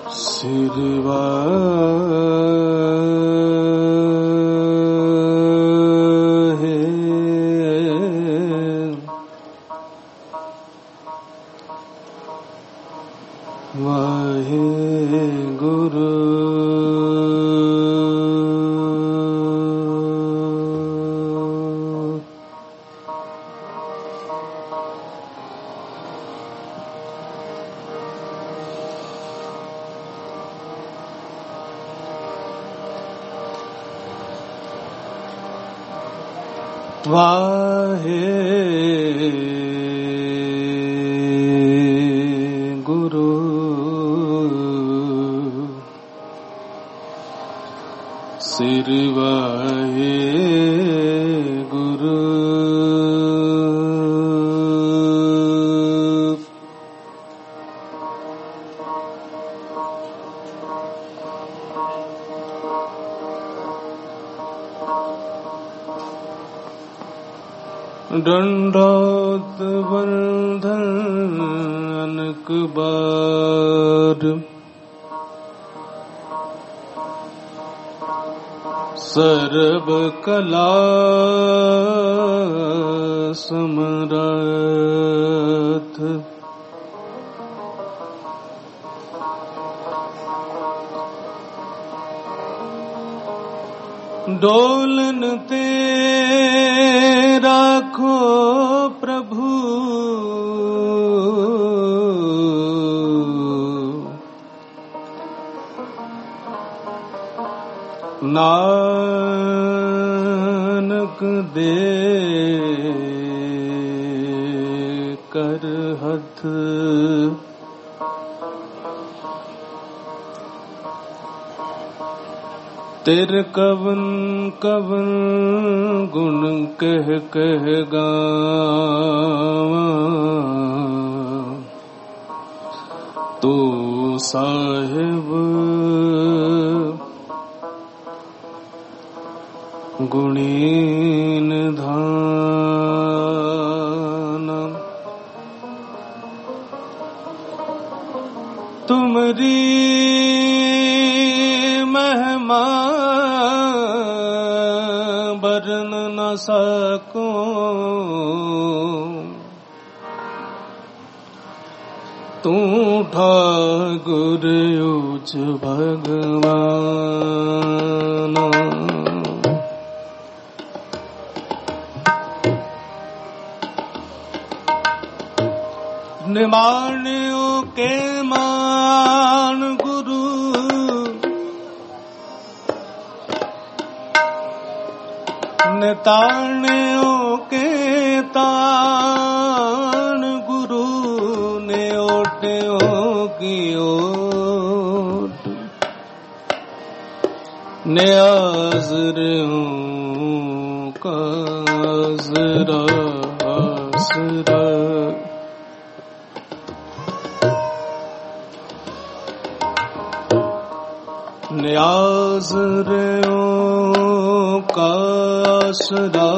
सिरवा है वाहे गुरु वाहे गुरु सिर वाहे गुरु दंडोत बंधन अनक बार सर्व कला समरथ डोलन ते राखो प्रभु नानक दे कर हथ तेर कवन कवन गुण कह कह गावा तू साहिब गुणीन धान तुमरी महिमा बरन न सको तू ठाकुर उच भगवान निमाण्यो के मान गुरु निताण्यो के तान गुरु ने ओट्यो की ओट ने आजरों का आजरा आसरा न्याज रेओ का आसरा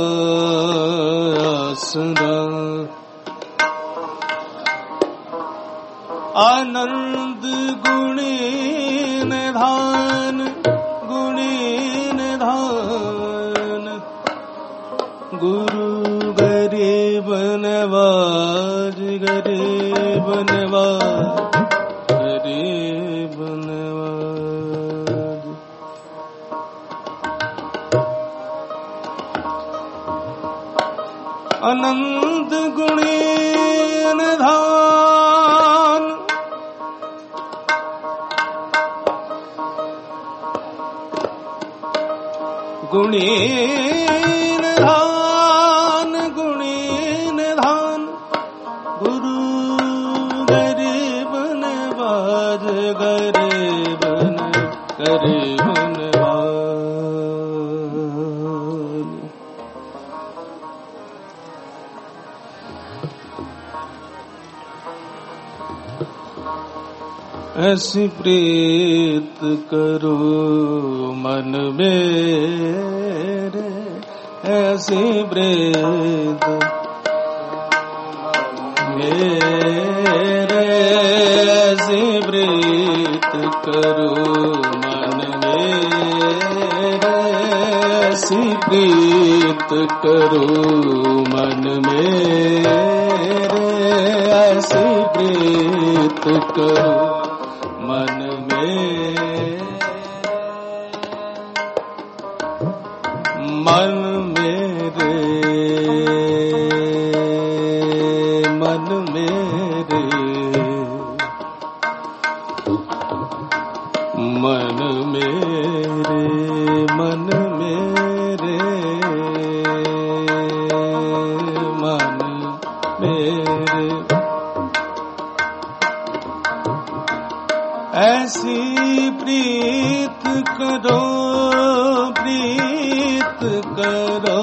आसरा आनंद गुणी निधान गुरु गरीब नवाज गरीब नवाज गरीब नवाज अनंत गुणी निधान गुणी निधान गुरु गरीब नवाज गरीब नवाज ऐसी प्रीत करो मन मेरे ऐसी प्रीत मेरे ऐसी प्रीत करो मन मेरे, ऐसी प्रीत करो मन मेरे, ऐसी प्रीत करो मन मेरे। मन मेरे, मन मेरे, मन मेरे, मन मेरे, मन मेरे, ऐसी प्रीत करो, प्रीत करो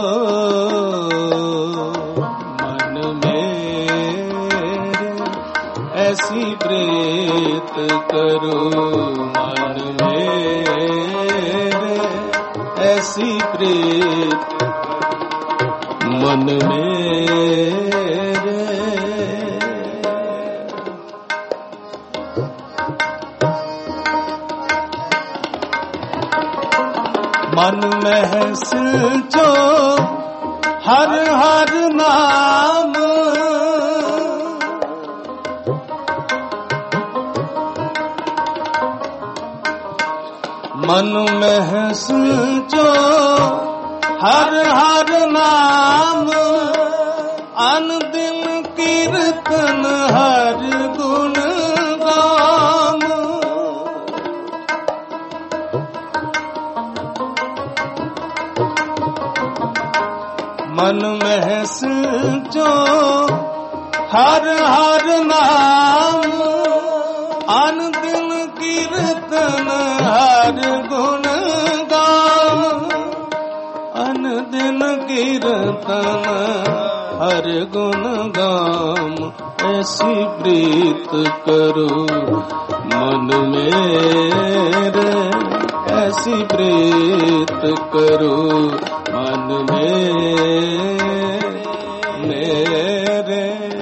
मन मेरे, ऐसी प्रीत करो मन मेरे, ऐसी प्रीत मन मेरे। मन महस जो हर हर नाम, मन महस जो हर हर नाम, अन दिन कीर्तन हर गुण गाम। मन महस जो हर हर नाम, अन दिन कीर्तन हर गुण गाम, अन दिन कीर्तन हर गुण गाम। ऐसी प्रीत करो मन मेरे, ऐसी प्रीत करो मन मेरे।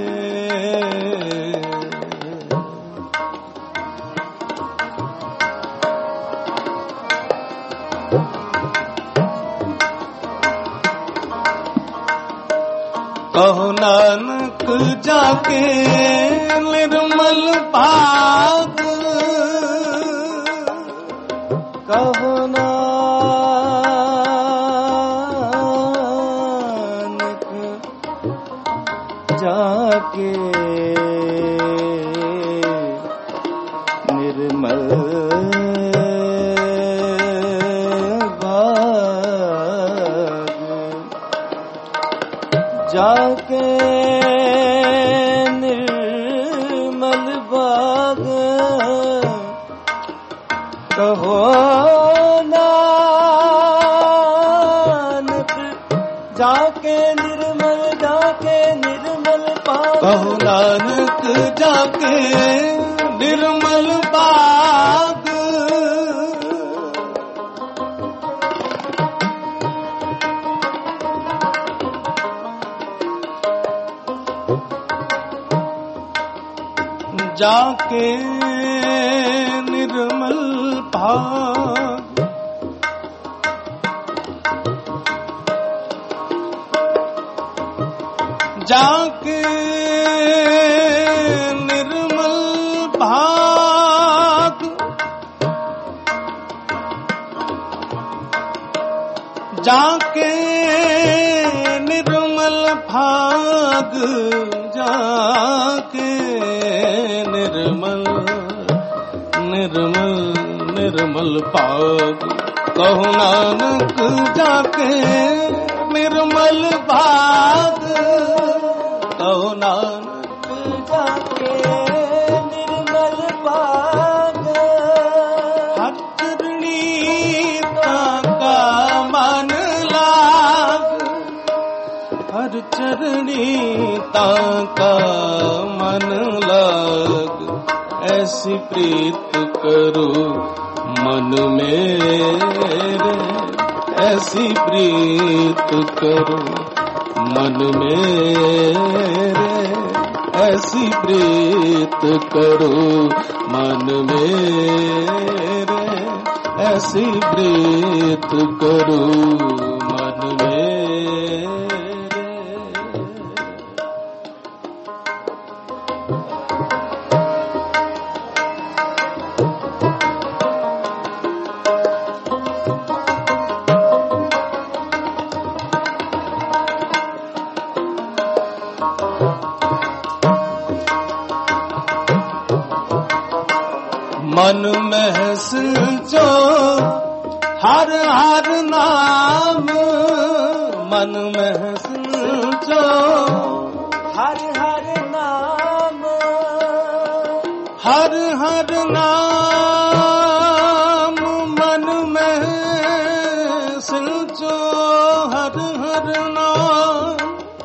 कहो नानक जाके निर्मल भाग, कहो नानक जाके निर्मल जाके निर्मल बाग, कहो नानक जाके निर्मल, जाके निर्मल बाग, कहो नानक जाके निर्मल बाग। जाके निर्मल भाग, जाके निर्मल भाग, जाके निर्मल भाग, जाके निर्मल निर्मल निर्मल भाग। कहो नानक जाके निर्मल भाग, कहो नानक जाके निर्मल भाग। हर चरणी का मन लाग, हर चरणी का मन लाग। ऐसी प्रीत करो मन मेरे, ऐसी प्रीत करो मन मेरे, ऐसी प्रीत करो मन मेरे। ऐसी प्रीत करो मन मेरे। मन में सिंचो हर हर नाम, मन में सिंचो हर हर नाम, हर हर नाम, मन में सिंचो हर हर नाम,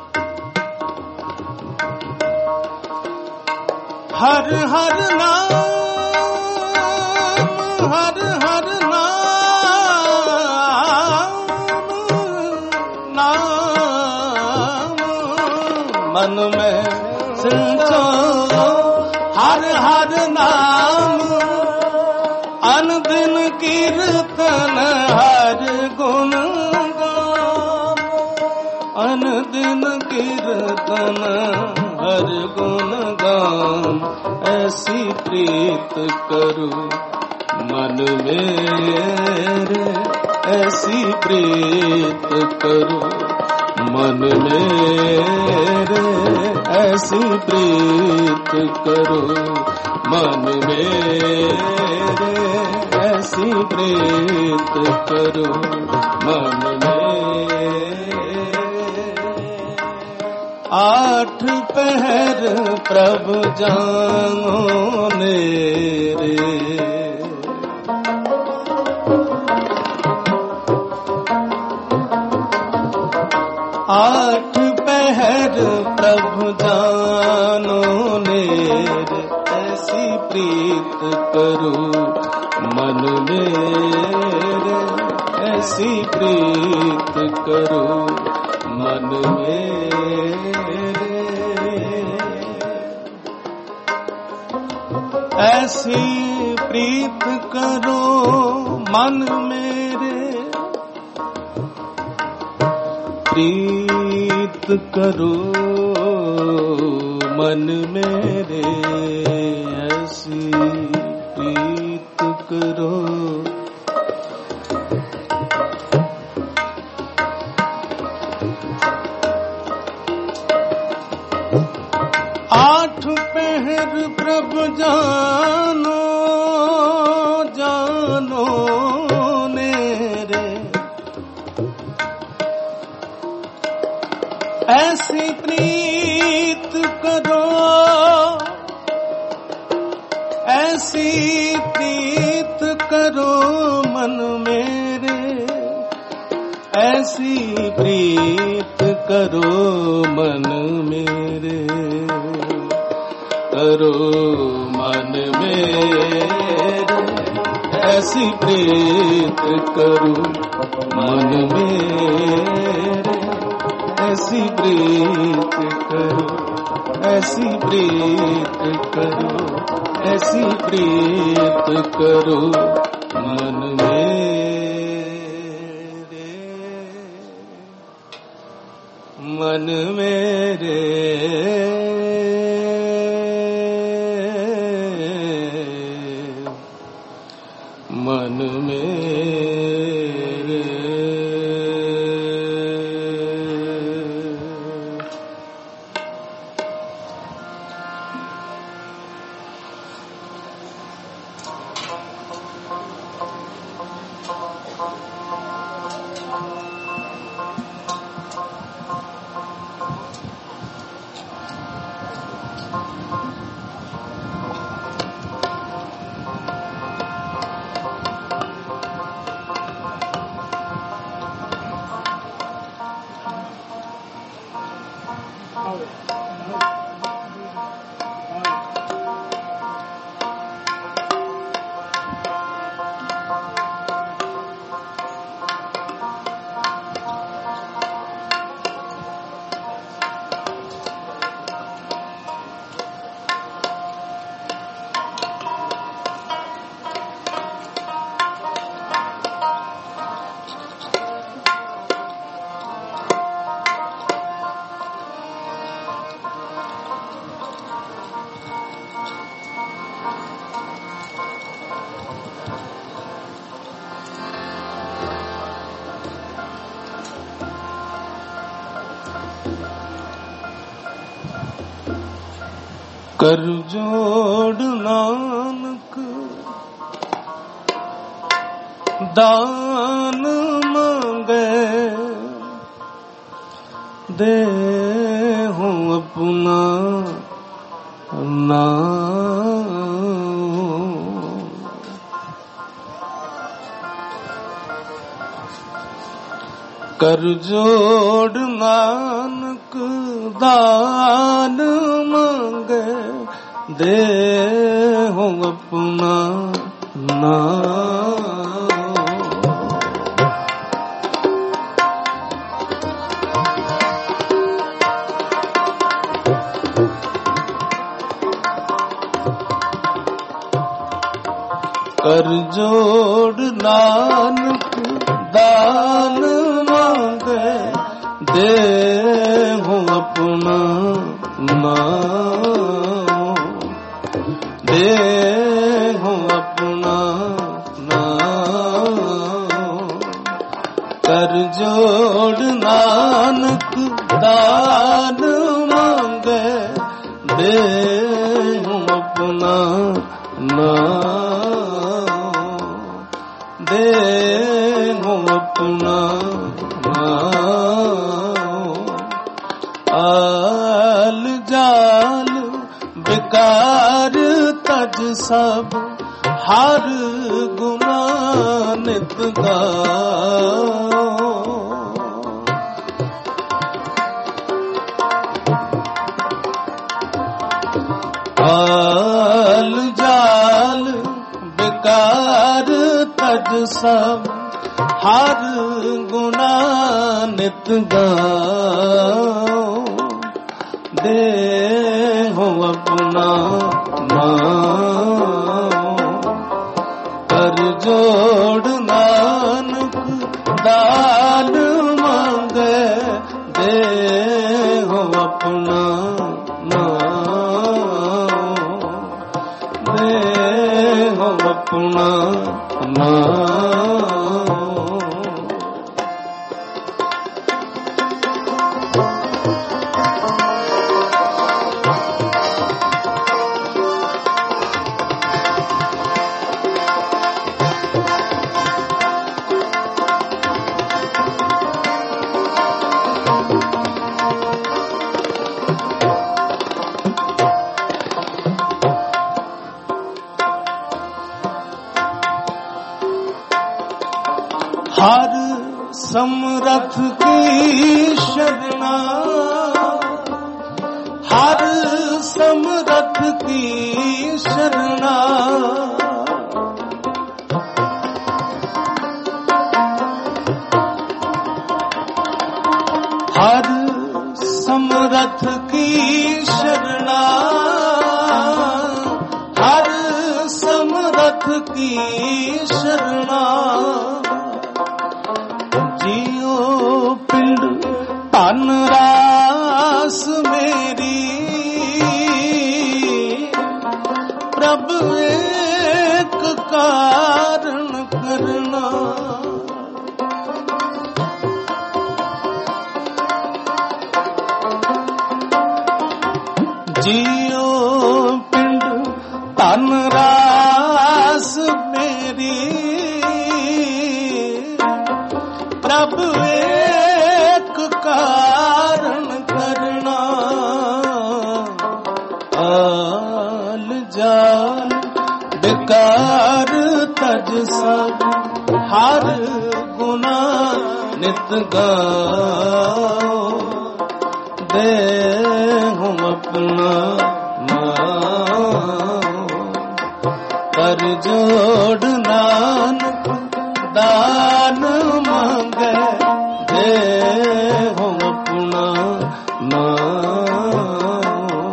हर हर नाम, हर हर नाम, मन में सिंचो हर हर नाम, अनदिन कीर्तन हर गुण गाम, अनदिन कीर्तन हर गुण गाम, ऐसी प्रीत करो मन मेरे, ऐसी प्रीत करो मन मेरे, ऐसी प्रीत करो मन मेरे, ऐसी प्रीत करो मन मेरे। आठ पहर प्रभु जानो मेरे, आठ पहर प्रभु जानो मेरे, ऐसी प्रीत करो मन मेरे, ऐसी प्रीत करो मन मेरे, ऐसी प्रीत करो मन मेरे, प्रीत करो मन मेरे, ऐसी प्रीत करो। आठ पहर प्रभु जानो जानो मेरे, ऐसी प्रीत करो, ऐसी प्रीत करो मन मेरे, ऐसी प्रीत करो मन मेरे, करो मन मेरे, ऐसी प्रीत करो मन मेरे, ऐसी प्रीत करो, ऐसी प्रीत करो, ऐसी प्रीत करो मन मेरे, मन मेरे, मन मेरे। ਕਰ ਜੋੜ ਨਾਨਕ ਦਾਨ ਮੰਗੇ ਦੇਹੁ ਆਪਣਾ ਨਾਮ। ਕਰ ਜੋੜ ਨਾਨਕ ਦਾਨ ਮੰਗੇ ਦੇਹੁ ਆਪਣਾ ਨਾਮ। ਕਰ ਜੋੜ ਨਾਨਕ ਦਾਨ ਮੰਗੇ ਦੇਹੁ ਆਪਣਾ ਨਾਮ। ਦੇਹੁ ਆਪਣਾ ਨਾਮ। ਕਰ ਜੋੜ ਨਾਨਕ ਦਾਨ ਮੰਗੇ ਦੇਹੁ ਆਪਣਾ ਨਾਮ। ਦੇਹੁ ਆਪਣਾ ਨਾਮ। ਆਲ ਜਾਲ ਵਿਕਾਰ ਤਜ ਸਭ ਹਰ ਗੁਨਾ ਨਿਤ ਗਾਓ। ਆਲ ਜਾਲ ਵਿਕਾਰ ਤਜ ਸਭ ਹਰ ਗੁਨਾ ਨਿਤ ਗਾਓ। ਦੇਹੁ ਆਪਣਾ ਨਾਮ। ਕਰ ਜੋੜ ਨਾਨਕ ਦਾਨ ਮੰਗੇ ਦੇਹੁ ਆਪਣਾ ਨਾਮ। ਦੇਹੁ ਆਪਣਾ ਨਾਮ। हर समरथ की शरणा। हर समरथ की शरणा। हर समरथ की शरणा। हर समरथ की शरणा। जियो पिंड धन रास मेरी। प्रभु एक कारण करना। जियो पिंड धन रास मेरी। प्रभु एक कारण करना। आल जाल बेकार तज सब हर गुना नित गाओ। देहुं अपना नाम। कर जोड़ नानक दान मांगे देहुं अपना नाम।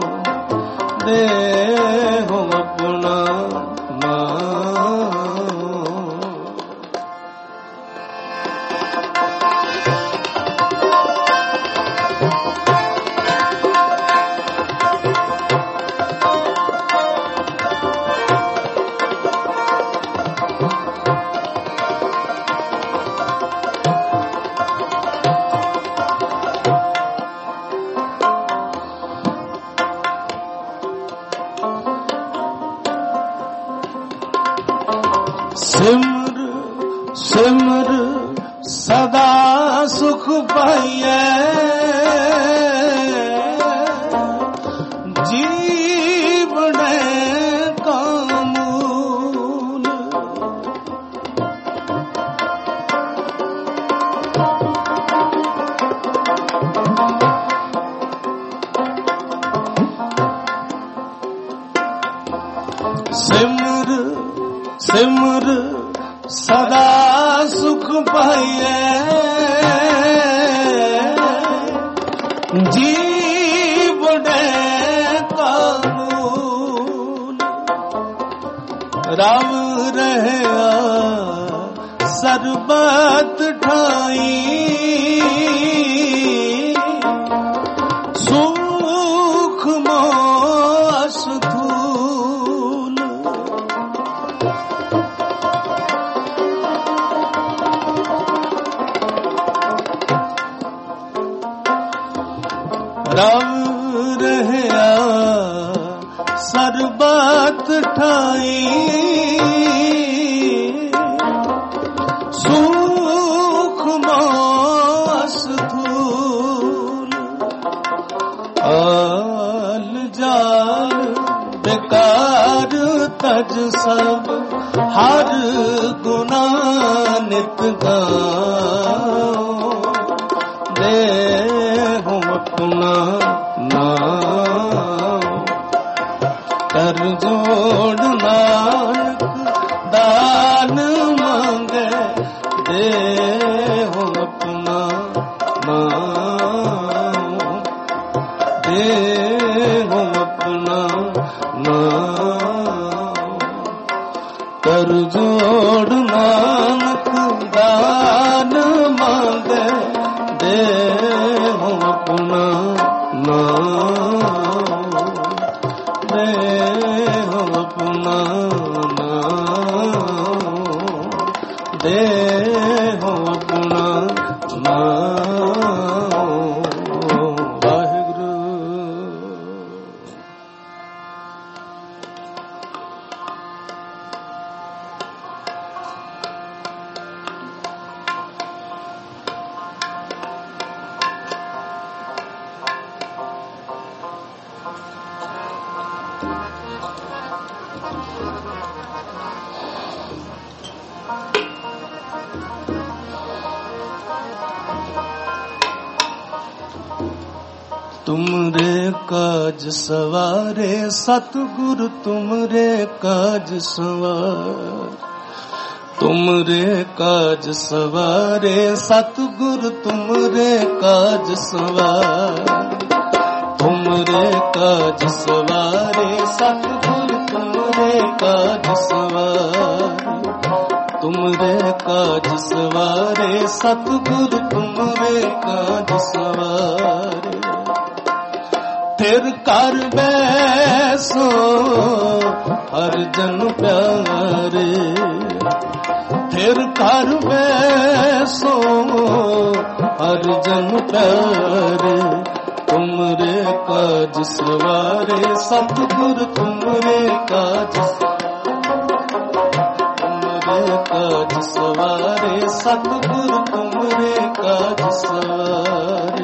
देहुं अपना नाम। सिमर सिमर सदा सुख पाइए जीवने का मूल। सिमर सिमर सदा सुख पाइए जीवने का मूल। राम रहया सरबत ठाई सुख मोस धूल। राम रहया सरबत ठाई सुख मोस धूल। आल जाल बेकार तज सब हर गुना नित गाओ। देहु अपना नाम कर जोड़ नानक दान मांगे। देहु अपना नाम देहु अपना नाम कर जोड़ नानक दान मांगे। देहु अपना नाम देहु अपना नाम देहु अपना नाम। वाहिगुरु। तुमरे काज सवारे सतगुरु तुमरे काज सवार। तुमरे काज सवारे सतगुरु तुमरे काज सवार। तुमरे काज सवारे सतगुरु तुमरे काज सवार। तुमरे काज सवारे सतगुरु तुमरे काज सवारे। फिर कर बैसो हर जन प्यारे। फिर कर बैसो हर जन प्यारे। तुमरे काज सवारे सतगुरु तुमरे काज तुमरे काज सवारे सतगुरु तुमरे काज सवारे।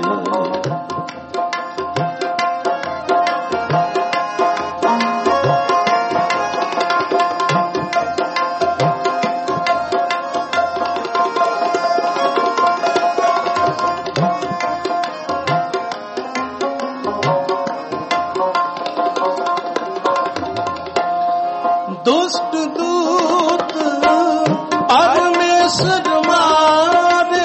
दुष्ट दूत परमेश्वर मारे।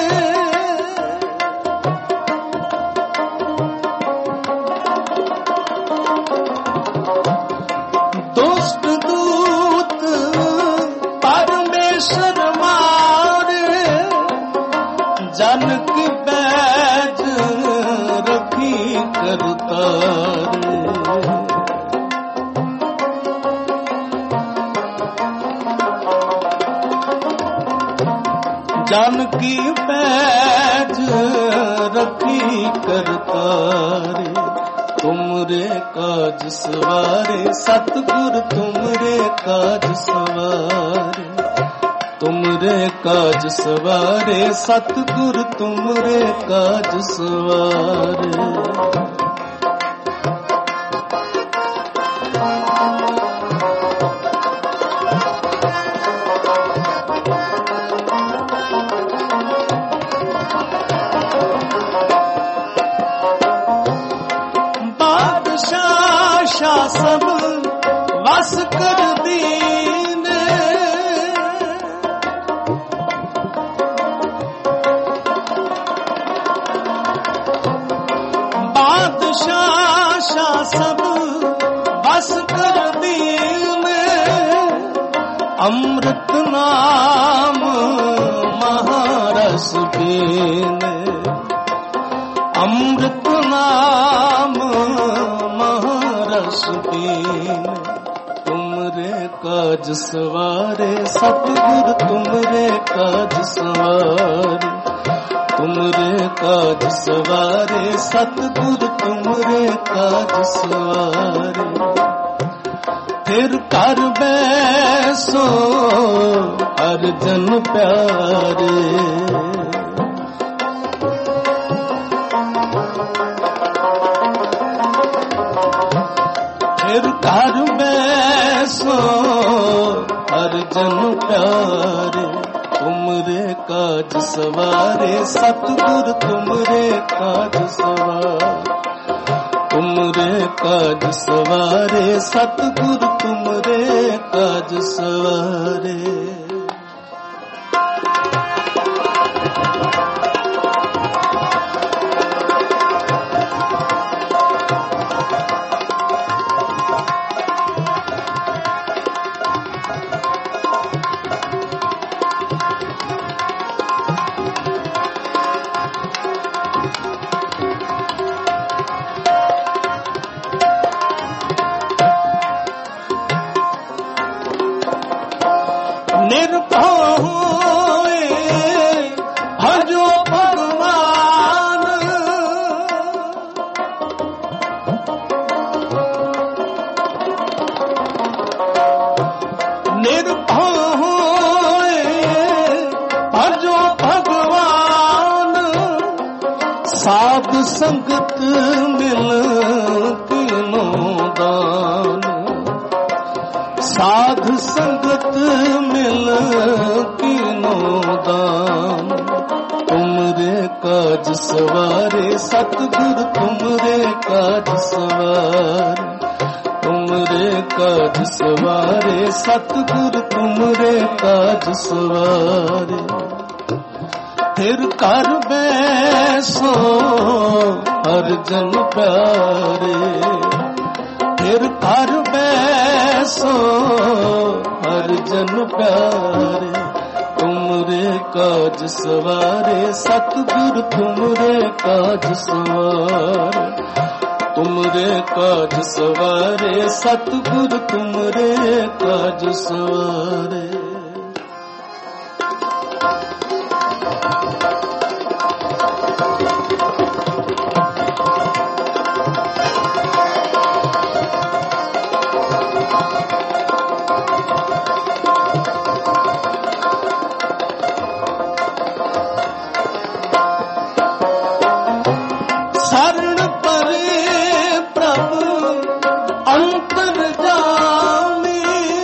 दुष्ट दूत परमेश्वर मारे। जन की बैज रखी करतारे। जानकी पैज रखी करतारे। तुमरे काज सवारे सतगुरु तुमरे काज सवारे। तुमरे काज सवारे सतगुर तुमरे काज सवारे। सब वस कर दीने, बादशाह शाह सब वस कर दीने। अमृत नाम महारस पीने, अमृत नाम महारस पीने। तुमरे काज सवारे सतगुर तुमरे काज सवारे, तुमरे काज सवारे सतगुर तुमरे काज सवारे। फिर कर बैसो हर जन प्यारे, फिर कर बैसो हर जन प्यारे। तुमरे काज सवारे सतगुर तुमरे काज सवारे, तुमरे काज सवारे सतगुर तुमरे काज सवारे। निर्भय होए भजो भगवान, निर्भय होए भजो भगवान। साध संगत मिल तीनों दान, साध संगत मिल तीनों दान। तुमरे काज सवारे सतगुर तुमरे काज सवारे, तुमरे काज सवारे सतगुर तुमरे काज सवारे। फिर कर बैसो हर जन प्यारे, फिर कर बैसो हर जन प्यारे। तुमरे काज सवारे सतगुर तुमरे काज सवारे, तुमरे काज सवारे सतगुर तुमरे काज सवारे। शरण परे प्रभु अंतर्यामी,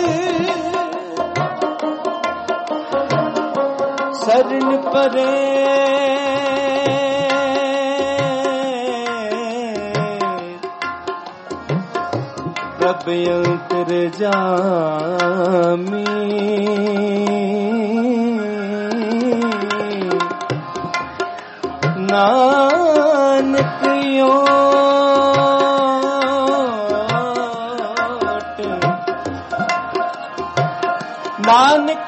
शरण परे प्रभु अंतर्यामी। नानक ओट, नानक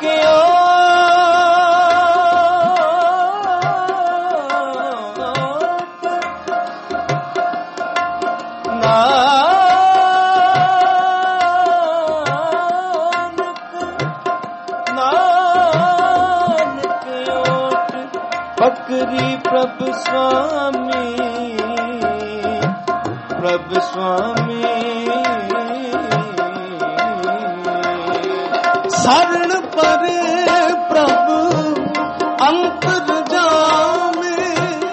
पकरी प्रभु स्वामी, प्रभु स्वामी। शरण परे प्रभु अंतर्जामी,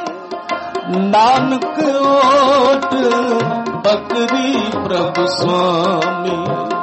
नानक ओट पकड़ी प्रभु स्वामी,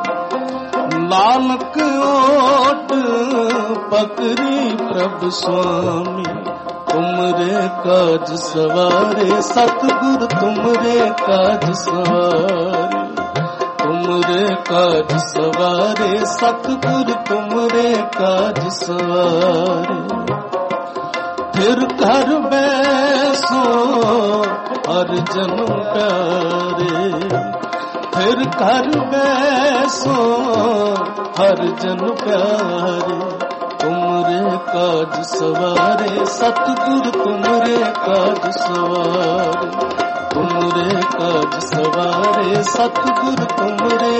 नानक ओट पकड़ी प्रभु स्वामी। तुमरे काज सवारे सतगुरु तुमरे काज सवारे, तुमरे काज सवारे सतगुरु तुमरे काज सवारे। फिर घर बैसो हर जन्म प्यारे, फिर घर बैसो हर जन प्यारे। तुमरे काज सवारे सतगुरु तुमरे काज सवारे, तुमरे काज सवारे सतगुरु तुमरे,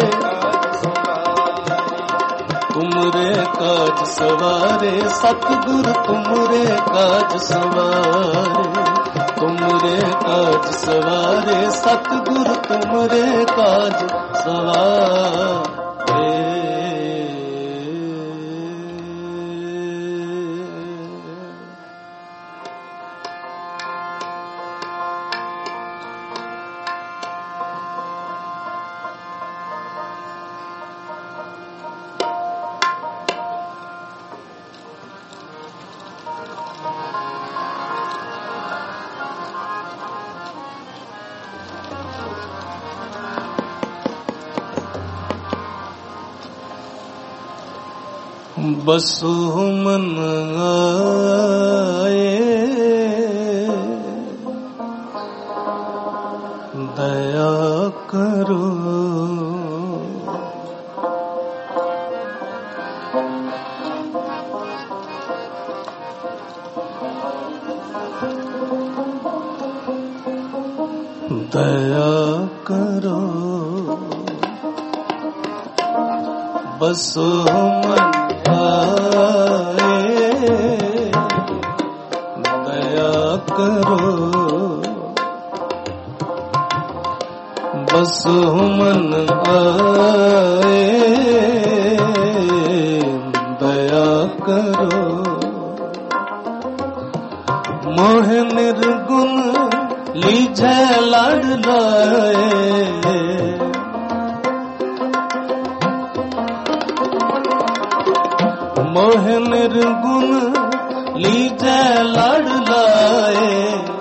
तुमरे काज सवारे सतगुरु तुमरे काज सवारे, तुमरे काज सवारे सतगुरु तुमरे काज सवारे। बसु मन आए दया करो, दया करो। बसु मन दया करो, बस मन आए दया करो। मोह निर्गुण लीझे लड़ लाए, मोह निर्गुण लीजे लड़ लाए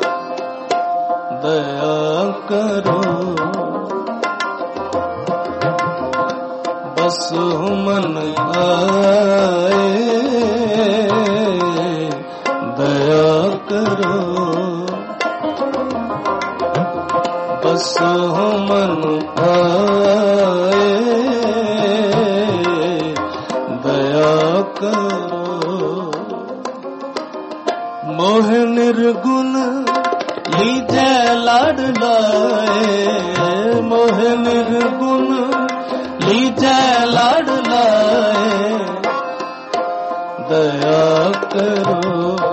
दया करो। बस मन आए दया करो, बस मन आए दया करो। मोह निर्गुण लीजे लड़ लाए, मोह निर्गुण लीजे लड़ लाए दया करो।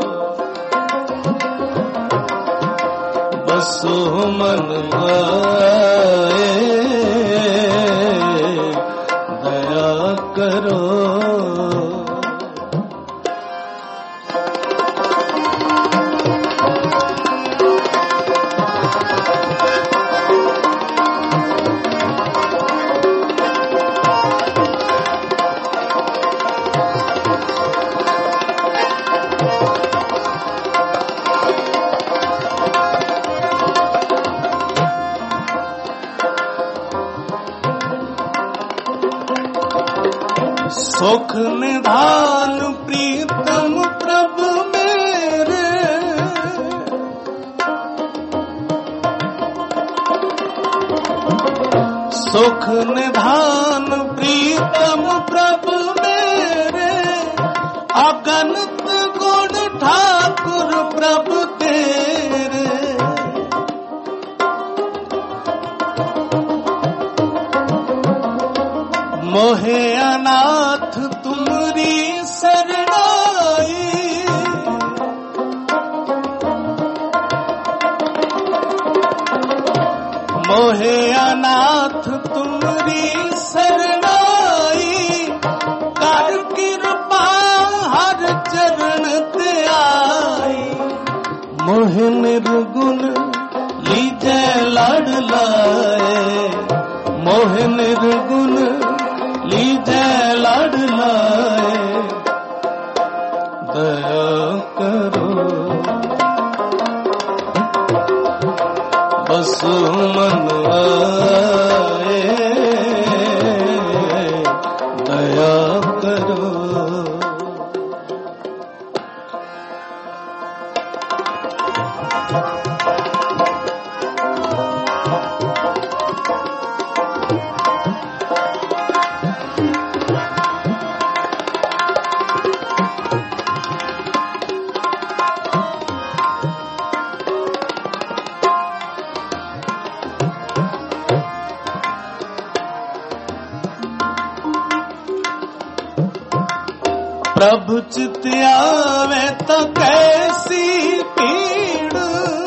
बस मन आए दया करो। सुख निधान प्रीतम प्रभु मेरे, सुख निधान प्रीतम प्रभु मेरे। अगणित गुण ठाकुर प्रभु तेरे, मोहे अनाथ तुमरी शरणाई। मोहे अनाथ तुमरी शरणाई। कर कृपा हर प्रभु चित आवे तो कैसी पीड़,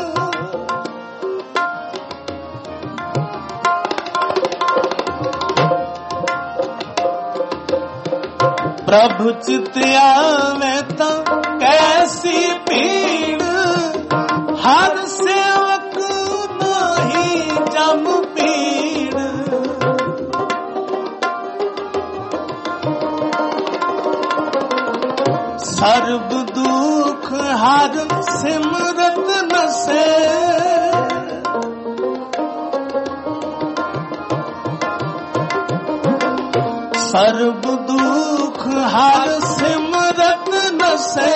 प्रभु चित आवे तो कैसी पीड़, हर सेवक नहीं जम पीड़। सर्व दुख हर सिमरत नसे, सर्व दुख हर सिमरत नसे,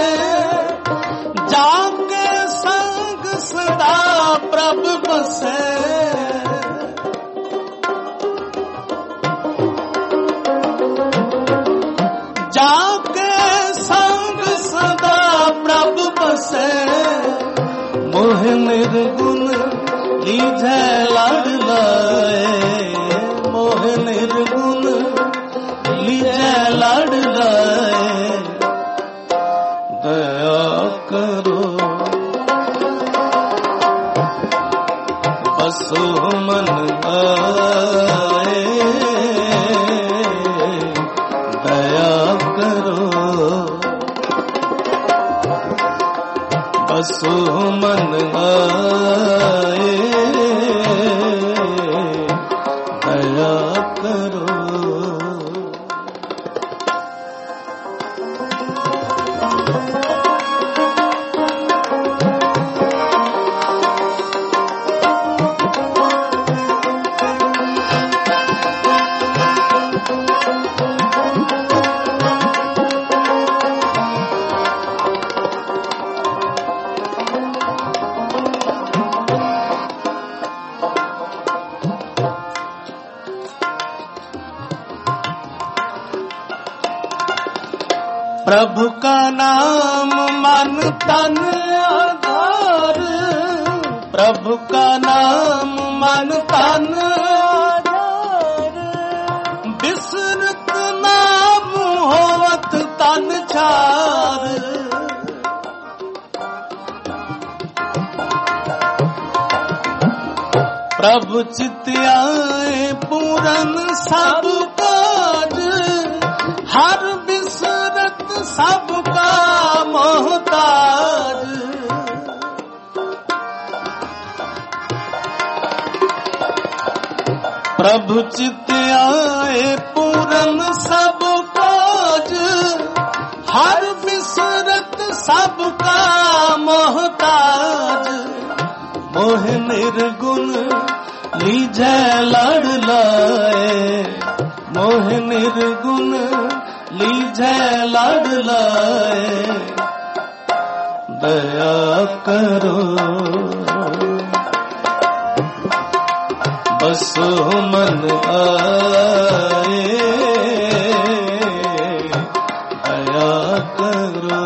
जाके संग सदा प्रभु बसे। मोह निर्गुण लीझे लाड लाए, मोह निर्गुण लीझे लाड लाए। दया करो बसो मन आए, दया करो बसो मन आए, दया करो। प्रभु का नाम मन तन आधार, प्रभु का नाम मन तन आधार, बिसरत नाम होवत तन छार। प्रभु चित आए पूरन सब काज, हर बिसरत सबका मोहताज। प्रभु चित आए पूरन सब काज, हर बिसरत सबका मोहताज। मोह निर्गुण लीझे लाड लाए, मोह निर्गुण लीझे लाड लाए। दया करो बसो मन आए, दया करो।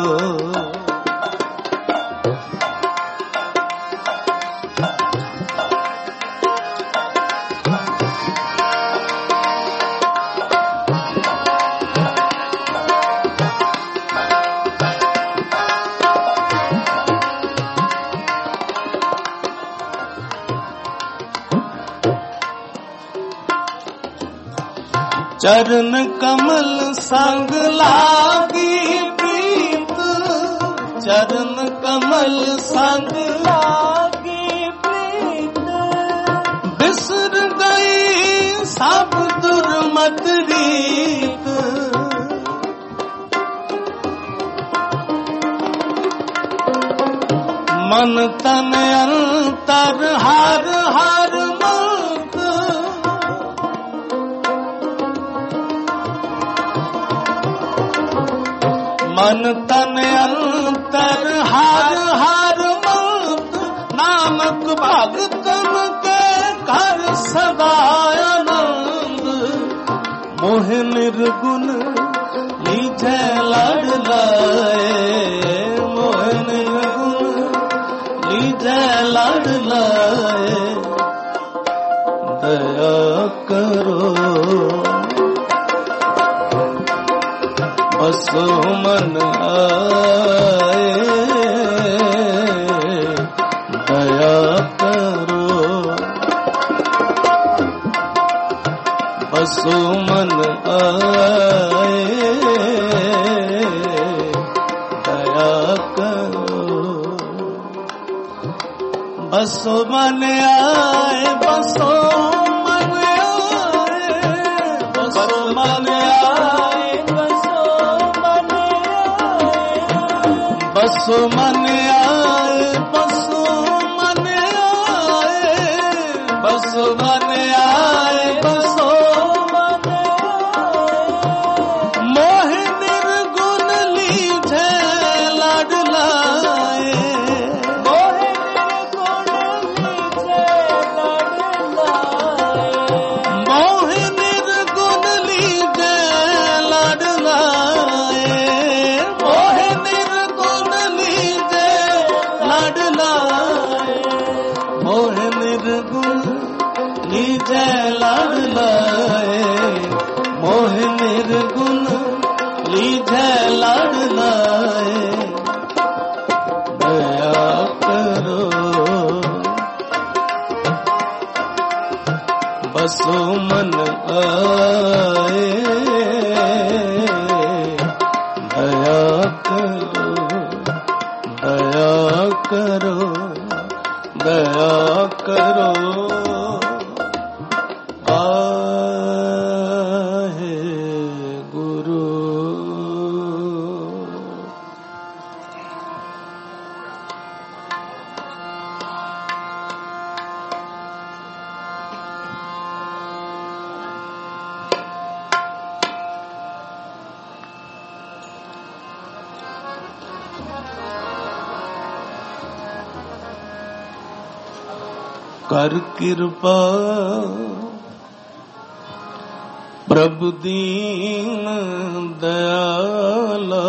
चरण कमल संग लागी प्रीत, चरण कमल संग लागी प्रीत। बिसर गई सब दुर्मत रीत, मन तन अंतर हर हर मत। मन तन अंतर हर हर मंत्र, नानक भगतन के घर सदा आनंद। मोह निर्गुण लीजै लड़ लाए, मोह निर्गुण लीजै लड़ लाए। दया करो बसो मन आए, दया करो बसो मन आए, दया करो बसो मन आए, बसो मन आए, बसो मन आए, बसो मन आए, बसो मन आए, बसो मन आए, बसो मन आए। मोह निर्गुण लीजै लड़ लाए, मोह निर्गुण लीजै लड़ लाए, मोह निर्गुण लीजै लड़ लाए, मोह निर्गुण लीजै लड़ लाए, मोह निर्गुण लीजै लड़ लाए। दया करो बसो मन आए, दया करो, दया करो, दया करो। आहे गुरु कर कृपा प्रभु दीन दयाला,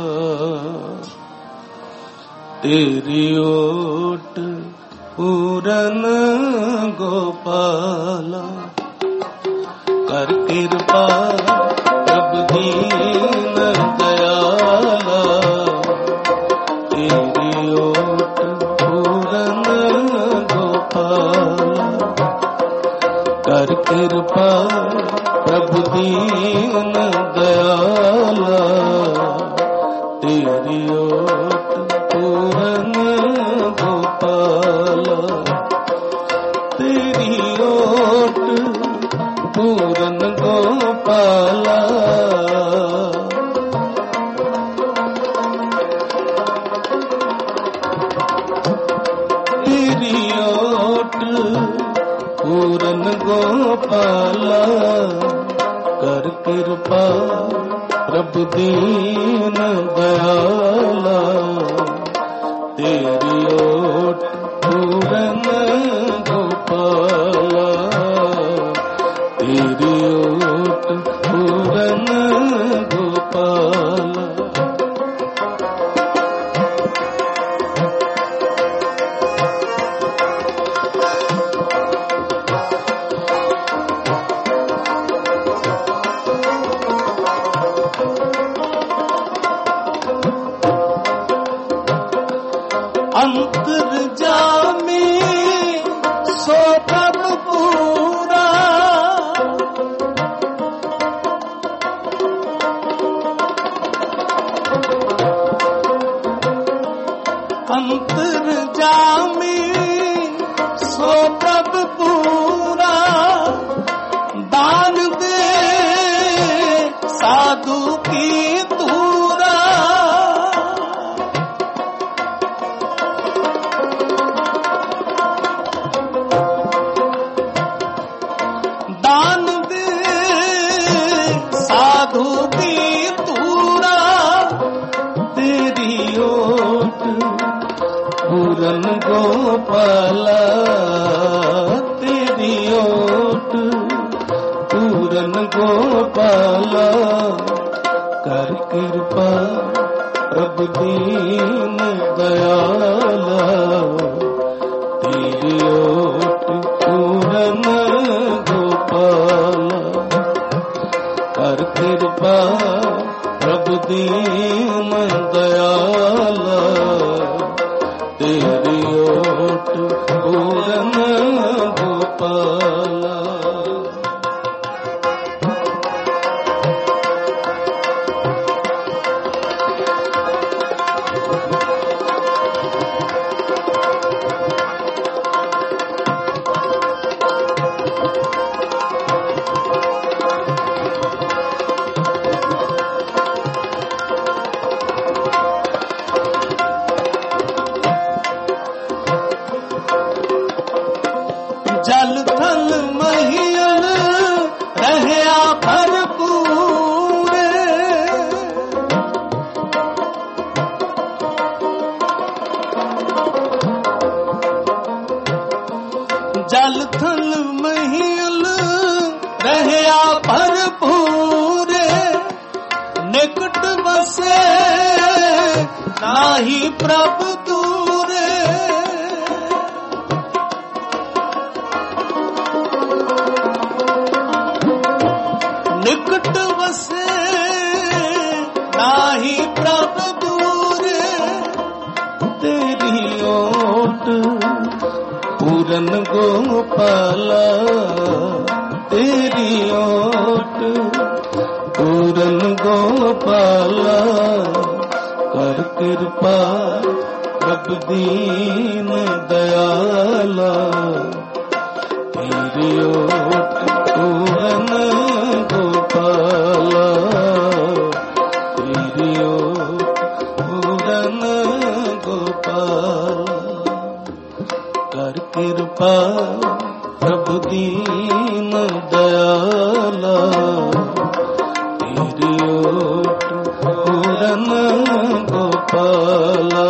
तेरी ओट पूरन गोपाला। कर कृपा प्रभु दीन दयाला, तेरी ओट पूरन गोपाला। कर कृपा प्रभु दीन दयाला, तेरी ओट पूरन गोपाला, तेरी ओट पूरन गोपाला। तेरी ओट पूरन गोपाला। कर कृपा प्रभु दीन दयाला, तेरी ओट पूरन गोपाला, तेरी ओट पूरन गोपाला। अंतर्जामी सो तब पूरा, अंतर्जामी सो तब पूरा। दान दे साधु की तूरा, दान दे साधु की तूरा। कृपा प्रभु दीन दयाला, तेरी ओट पूरन गोपाला। कर कृपा प्रभु दीन दयाला, तेरी ओट पूरन गोपाला। जल थल महियल रहया भरपूर, जल थल महियल रहया भरपूर। निकट बसे नाही प्रभु दूर, निकट बसे नाही प्रभु दूर। तेरी ओट पूरन गोपाला, तेरी ओट पूरन गोपाला। कर कृपा प्रभु दीन दयाला, तेरी ओट पूरन गोपाला, तेरी ओट पूरन गोपाला। कर कृपा प्रभु दीन दयाला, तेरी ओट पूरन गोपाला,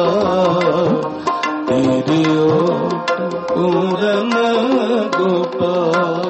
तेरी ओट पूरन गोपाला।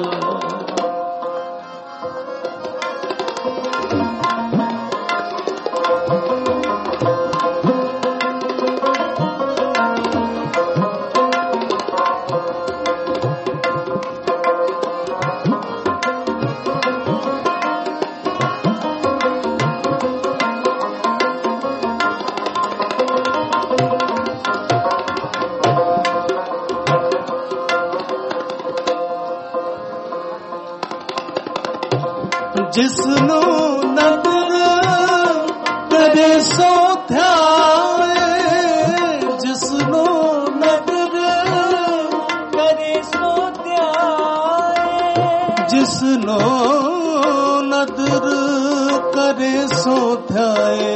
जिसनो नदर करे सो ध्याए, जिसनो नदर करे सो ध्याए, जिसनो नदर करे सो ध्याए।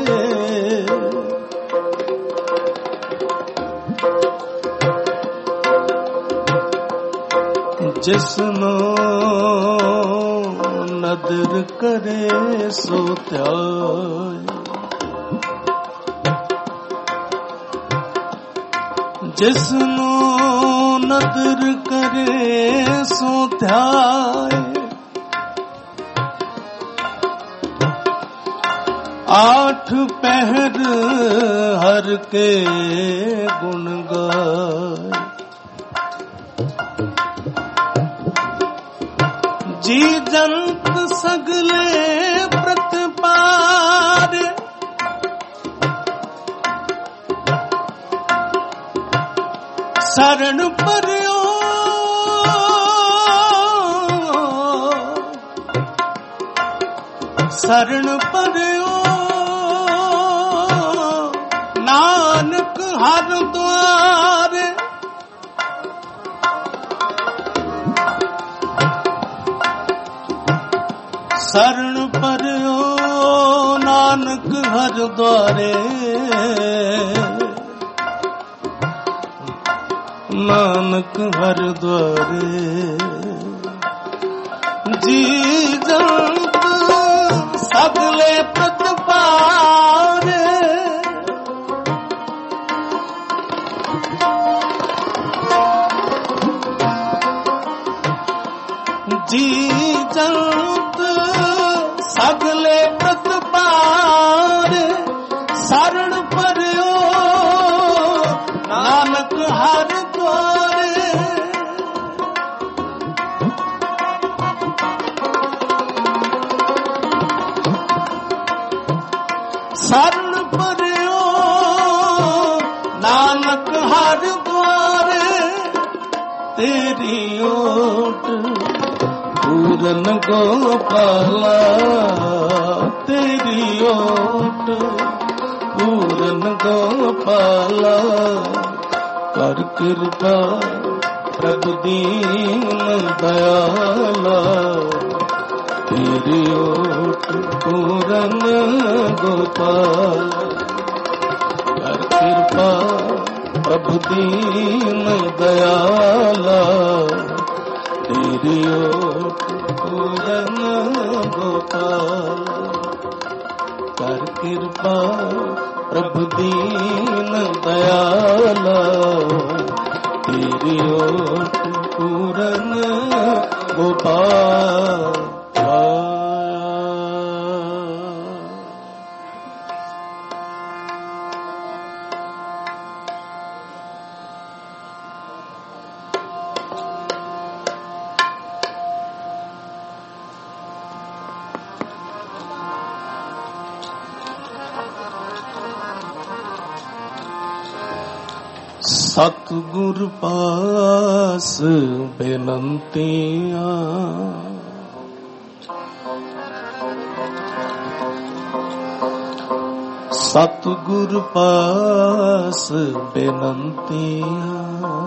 जिसनो नदर करे सो ध्याए, जिसनो नदर करे सो ध्याए। आठ पहर हर के गुण गाए, जी जंत सगले प्रतपार। शरण पर्यो शरण पर्यो नानक हर द्वार। शरण पर्यो नानक हर द्वारे, नानक हर द्वारे। जी जंत सगले प्रतपारे, जी जंत सगले प्रतपारे। ਸਰਣ ਪਰਿਓ ਨਾਨਕ ਹਰ ਦੁਆਰੇ ਤੇਰੀ ਓਟ ਪੂਰਨ ਗੋਪਾਲਾ ਤੇਰੀ ਓਟ ਪੂਰਨ ਗੋਪਾਲਾ ਕਰ ਕਿਰਪਾ ਪ੍ਰਭ ਦੀਨ ਦਇਆਲਾ ਤੇਰੀ ਓਟ ਪੂਰਨ ਗੋਪਾਲਾ ਕਰ ਕਿਰਪਾ ਪ੍ਰਭ ਦੀਨ ਦਇਆਲਾ ਤੇਰੀ ਓਟ ਪੂਰਨ ਗੋਪਾਲਾ ਕਰ ਕਿਰਪਾ ਪ੍ਰਭ ਦੀਨ ਦਇਆਲਾ ਤੇਰੀ ਓਟ ਪੂਰਨ ਗੋਪਾਲਾ। ਸਤਿਗੁਰ ਪਾਸ ਬੇਨੰਤੀਆਂ ਸਤਿਗੁਰ ਪਾਸ ਬੇਨੰਤੀਆਂ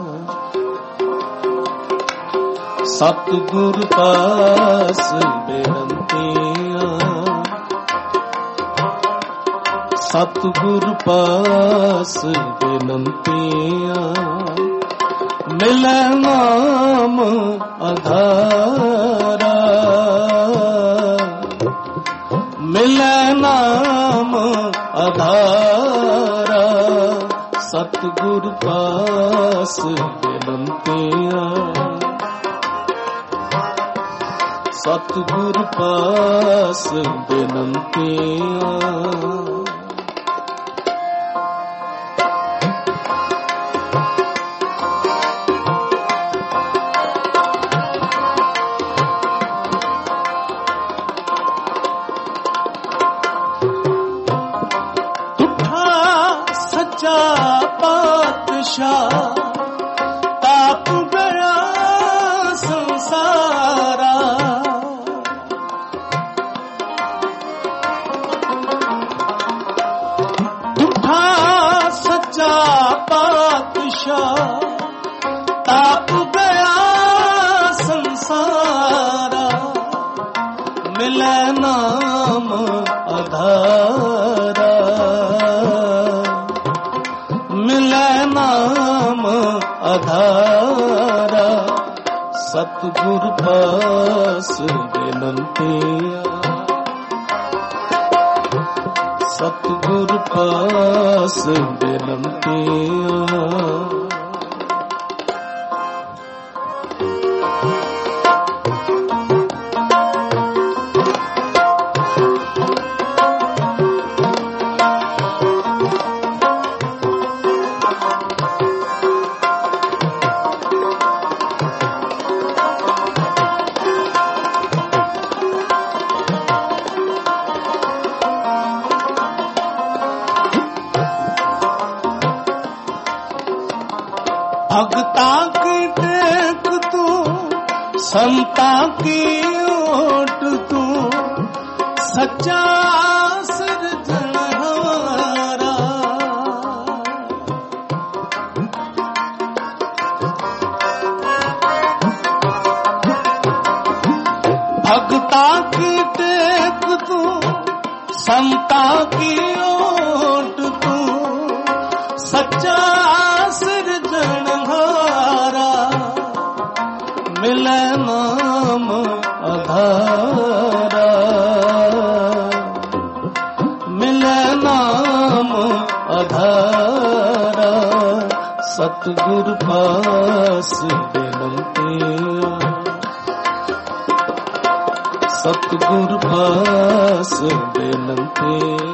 ਸਤਿਗੁਰ ਪਾਸ ਬੇਨੰਤੀਆਂ ਸਤਿਗੁਰ ਪਾਸ ਬੇਨੰਤੀਆਂ ਮਿਲੈ ਨਾਮ ਆਧਾਰਾ ਮਿਲੈ ਨਾਮ ਆਧਾਰਾ ਸਤਿਗੁਰ ਪਾਸ ਬੇਨੰਤੀਆਂ ਸਤਿਗੁਰ ਪਾਸ ਬੇਨੰਤੀਆਂ ਤਾਪ ਗਿਆ ਸੰਸਾਰਾ ਝੂਠਾ ਸੱਚਾ ਪਾਤਸ਼ਾਹ ਤਾਪ ਗਿਆ ਸੰਸਾਰਾ ਮਿਲੈ ਨਾਮ ਆਧਾਰਾ ਮਿਲੈ ਨਾਮ ਆਧਾਰਾ ਸਤਿਗੁਰ ਪਾਸ ਬੇਨੰਤੀਆਂ ਸਤਿਗੁਰ ਪਾਸ ਬੇਨੰਤੀਆਂ भक्तां की टेक तू संतां की ओट तू सच्चा सिरजनहारा भक्तां की टेक तू संतां की ओट तू सच्चा मिलै नाम आधारा मिलै नाम आधारा सतगुर पास बेनंतिया सतगुर पास बेनंतिया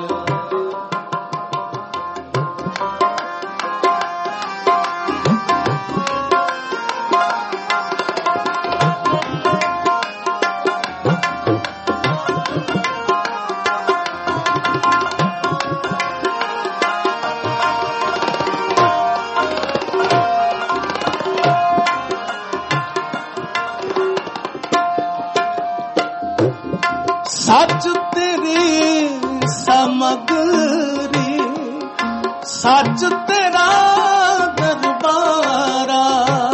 सच तेरा दरबारा,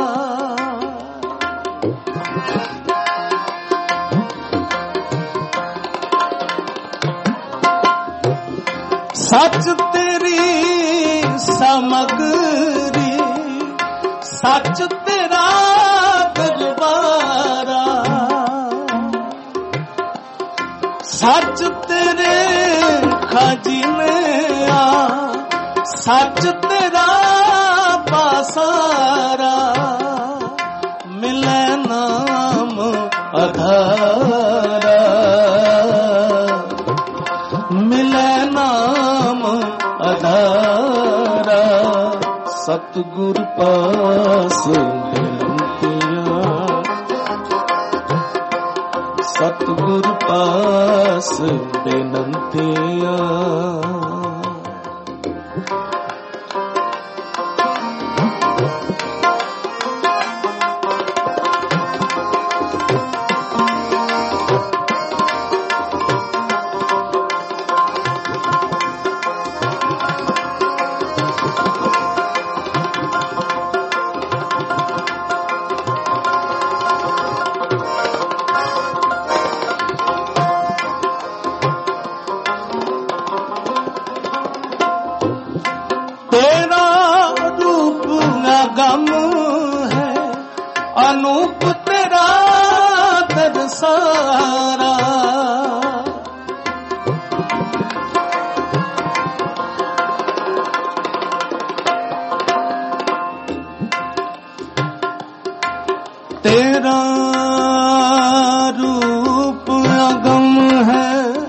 सच तेरी सामग्री, सच तेरा दरबारा, सच तेरे खजीने आ, सच तेरा पासारा, मिले नाम आधारा, मिले नाम आधारा, सतगुर पास बेनतिया, सतगुर पास बेनतिया। तेरा रूप अगम है, अनूप तेरा दरसारा, तेरा रूप अगम है,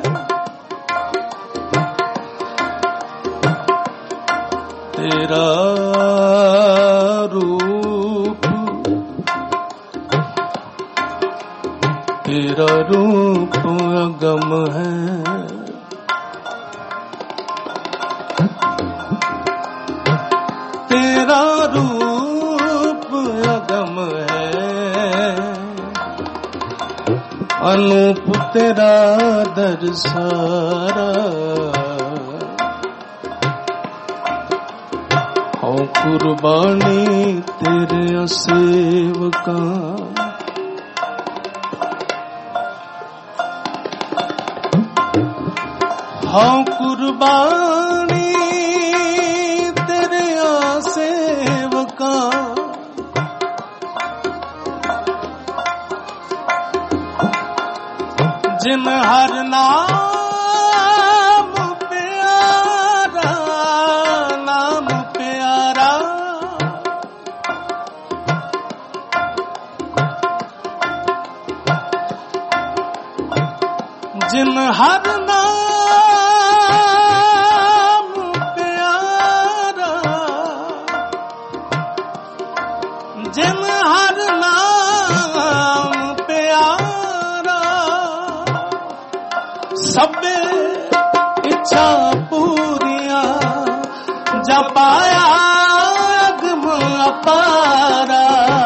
तेरा रूप, तेरा रूप अगम है, तेरा रूप अगम है, अनूप तेरा दरसारा, हूँ कुर्बानी तेरे सेवका, हूँ कुर्बानी तेरे सेवका, जिन हर नाम प्यारा, नाम प्यारा, जिन हर नाम प्यारा, जिन हर नाम प्यारा, सबे इच्छा पूरिया, जपाया अगम अपारा,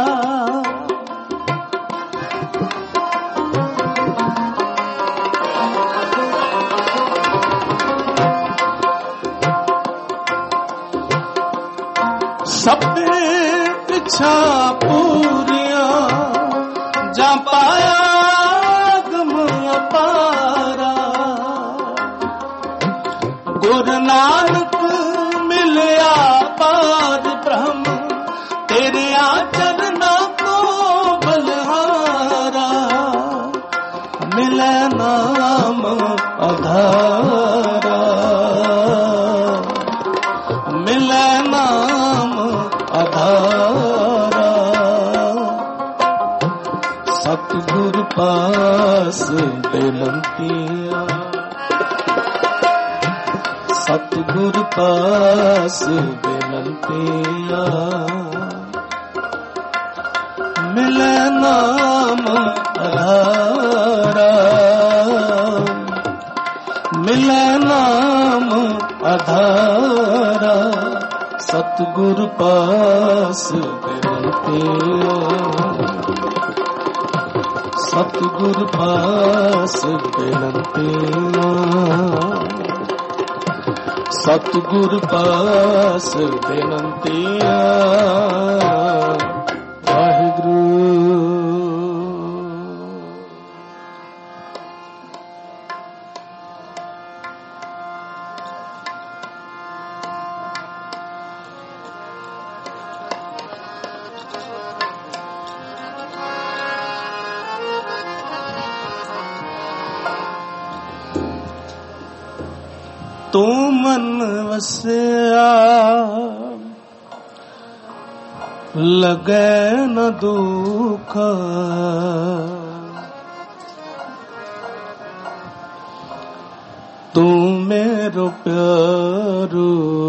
सबे इच्छा पूरिया, जपाया अगम अपारा, गुरु नानक मिलया पार ब्रह्म, तेरे चरना को बलहारा, मिले नाम आधारा, मिले नाम आधारा, सतगुर पास बेनतिया, सतगुर पास बेनतिया, मिले नाम आधारा, मिले नाम आधारा, सतगुर पास बेनतिया, सतगुर पास बेनतिया, सतगुर पास बेनंतियां वाहिगुरु। तू मन वसया लगे न दुख, तू मेरो प्यारो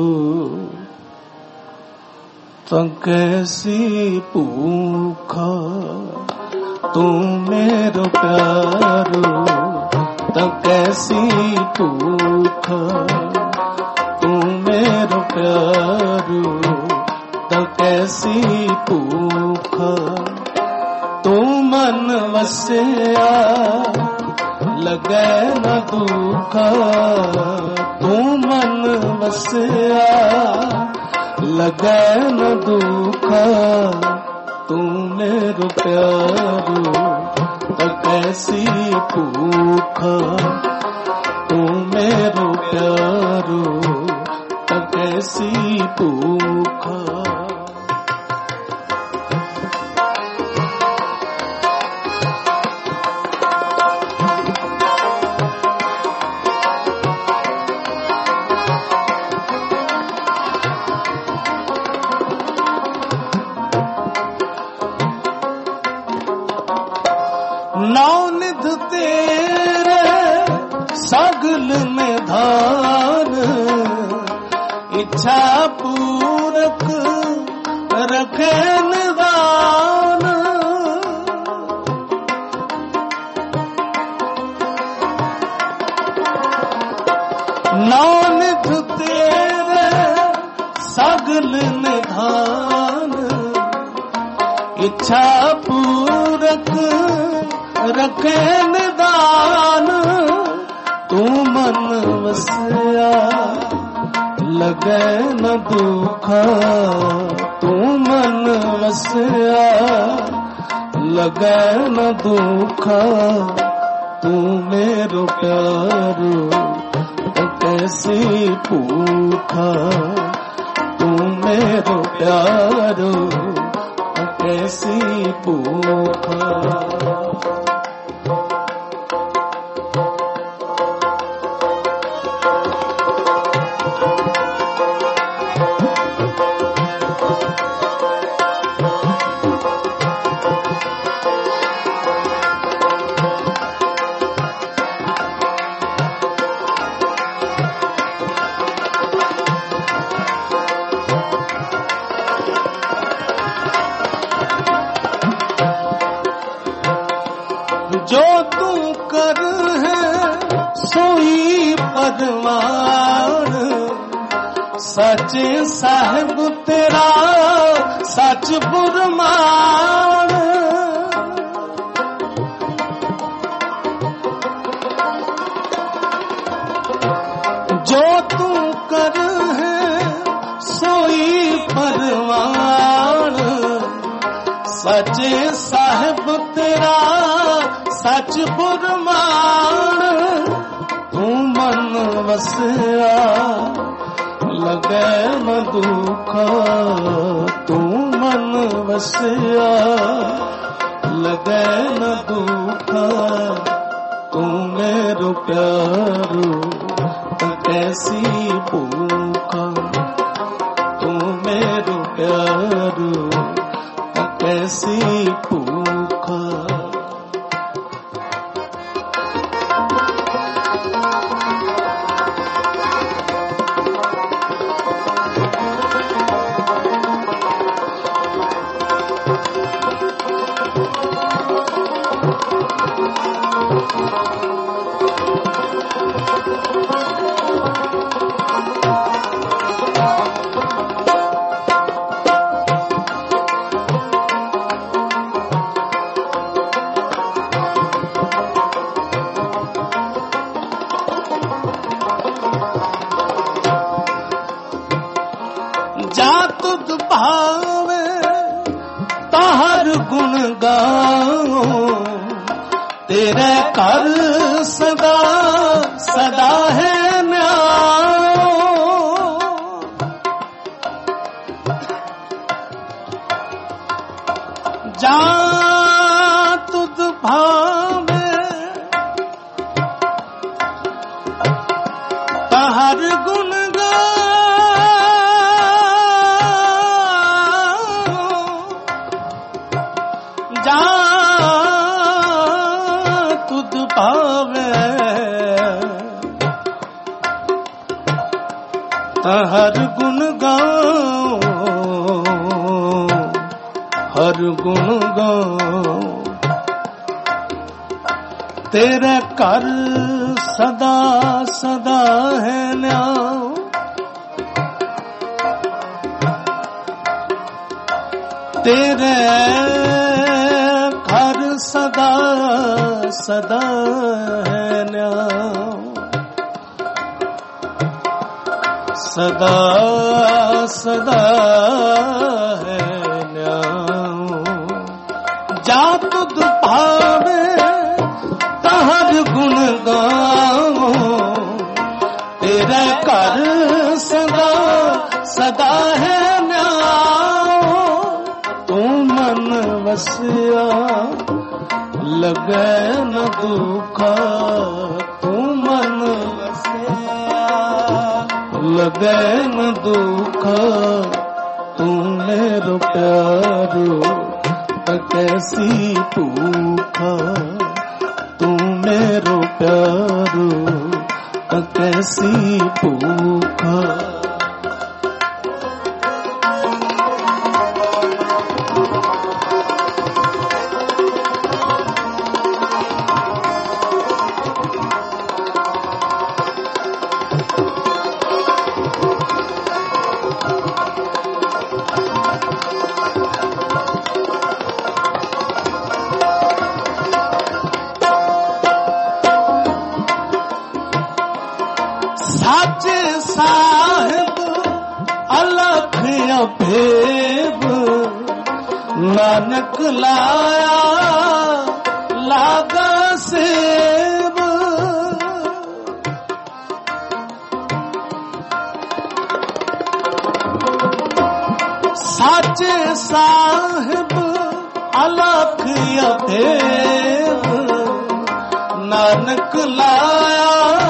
तो कैसी भूख, तू मेरो प्यारो तो कैसी भूख, तू मेरो प्यारो तो कैसी भूख। तू मन वसया लगे न दुख, तू मन वसया लगे न दुख, तू मेरो प्यारो तो कैसी भूख, तू मेरो प्यारो तो कैसी भूख। नौनिध तेरे सगल में धान, इच्छा पूरक रखे निदान। नौनिध तेरे सगल निधान, इच्छा पूरक रखे निदान। तू मन वसया लगे न दुख, तू मन वसया लगे न दुख, तू मेरो प्यारो तो कैसी भूख, तू मेरो प्यारो तो कैसी भूख। जो तू कर है सोई परवान, सचे साहिब तेरा सच बुरमान। जो तू कर है सोई परवान, सचे साहिब तेरा सच बुरमान। तू मन वसया लगे न दुख, तू मन वसया लगे न दुख, तू मेरो प्यारो तो कैसी भूख, तू मेरो प्यारो तो कैसी भूख। जा तुद भावे ताहर गुण गाओ, तेरे कर सदा सदा है न्याओ। जा तुद भावे ताहर गुण हर गुण गाओ, हर गुण गाओ, तेरे कर सदा सदा है न्याओ। तेरे घर सदा सदा है न्याओ, सदा सदा है न्याओ। जा तुद भावे ताहर गुण गाओ, तेरे कर सदा सदा है न्याओ। तू मन वसिया लगे न दुखा, तू मन लगे न दुख, तू मेरो प्यारो कैसी भूखा, तू मेरो प्यारो कैसी भूखा। साचे साहिब अलख अभेद, नानक लाया लागा सेब। साचे साहिब अलख अभेद, नानक लाया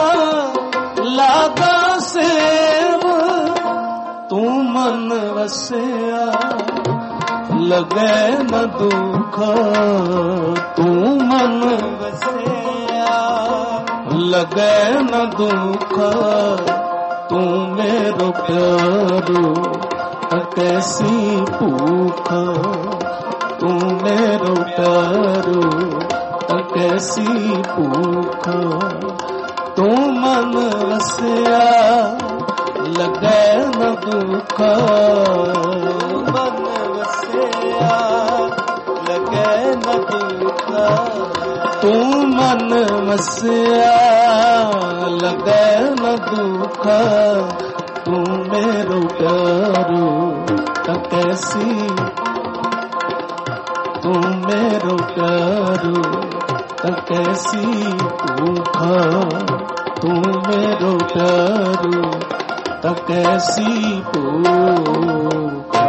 लागा सेव। तू मन वसिया लगे न दुख, तू मन वसिया लगे न दुख, तू मेरो प्यारो कैसी भूख, तू मेरो प्यारो कैसी भूख। तू मन वसिया लगे न दुख, मन वसिया लगे न दुख। तू मन वसिया लगे न दुख, तू मेरो प्यारो कैसी, तू मेरो प्यारो कैसी भूखा, तू मेरो प्यारो कैसी भूखा।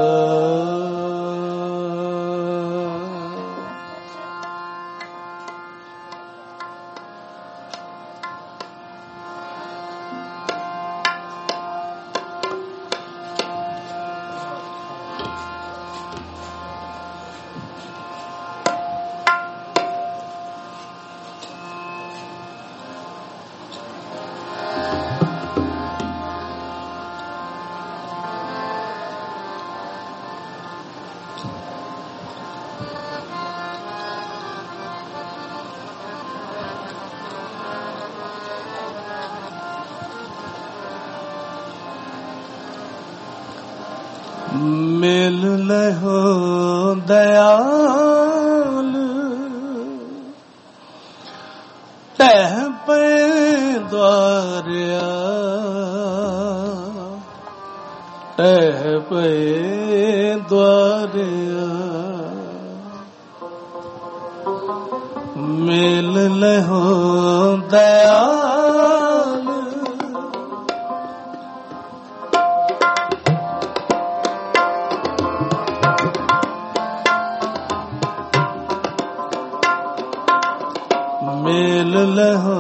मिल लहो दयाल टह पे द्वारिया, टह पे द्वारे मेल लहो दयाल मेल लहो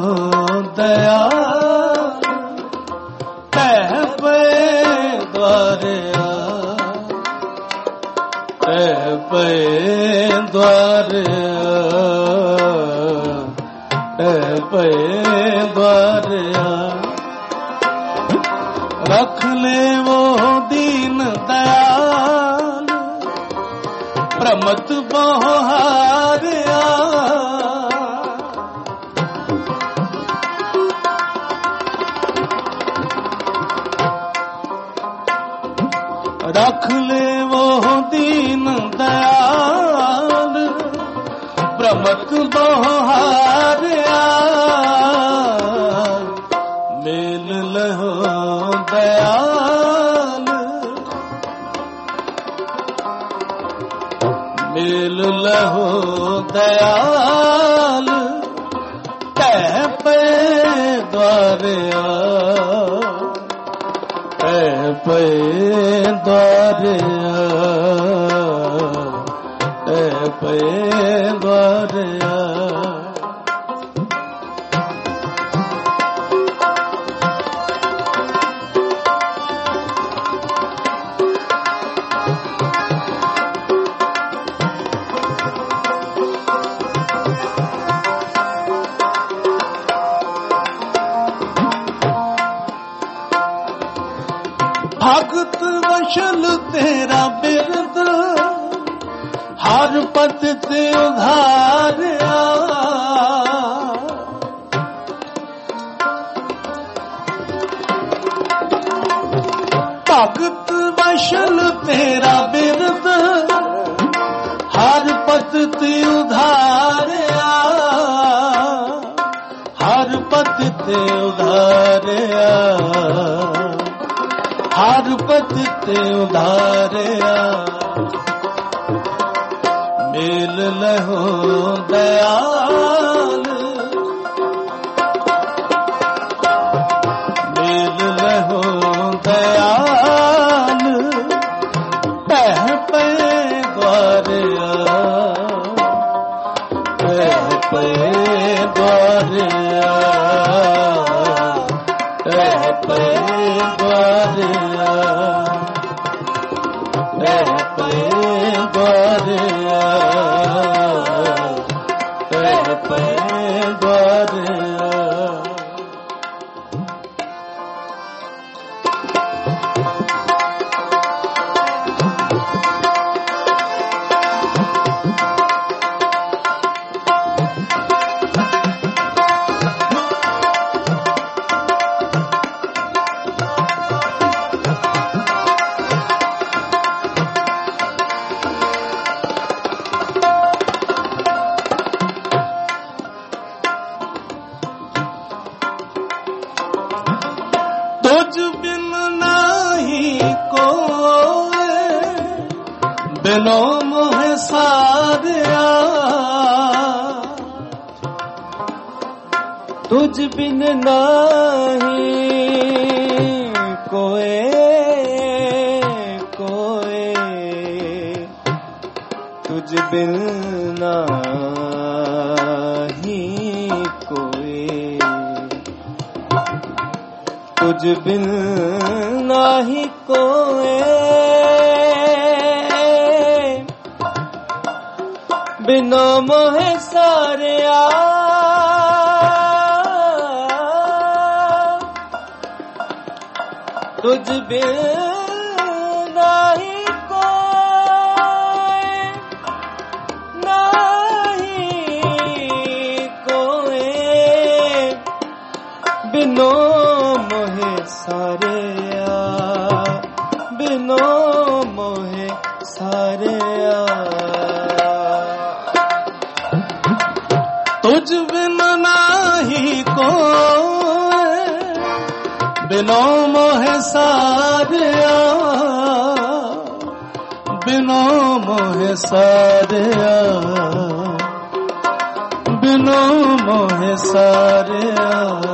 दयाल टह पे द्वारे टह पे द्वारे पे द्वारे रख ले वो दीन दयाल प्रमत बहारिया रख ले वो दीन दयाल प्रमत बहारिया मेल लहो दयाल मेल लहो दयाल टह पे द्वारे टह पे द्वारे टह पे द्वारे भगत वशल तेरा बिरद हर पत ते उधारिया भगत वशल तेरा बिरद हर पत ते उधारिया हर पत ते उधारिया हर पत ते उधारिया मेल लहो दयाल मेल लहो दयाल टह पे द्वारिया टह पे द्वारिया टह पे द्वारिया टह पे द्वारिया टह पे द्वारिया तुझ बिन नाही कोई बिनो मोह सारिया तुझ बिन नाही कोई कोई तुझ बिन नाही कोई तुझ बिन नाही कोई बिनो मोह सारिया तुझ बिन नाही कोई नाही कोई बिनो मोहे सारिया बिनो मोहे सारिया तुझ बिन नाही कोई बिनो मोह सारिया बिनो मोहे सारिया, बिनो मोहे सारिया,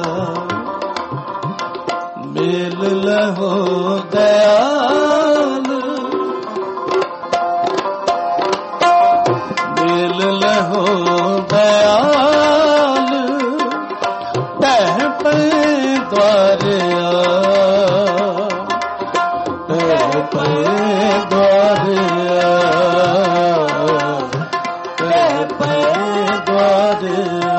मेल लहो दयाल, मेल लहो दयाल, तह पे द्वारिया, तह पे द्वारिया, तह पे द्वारिया।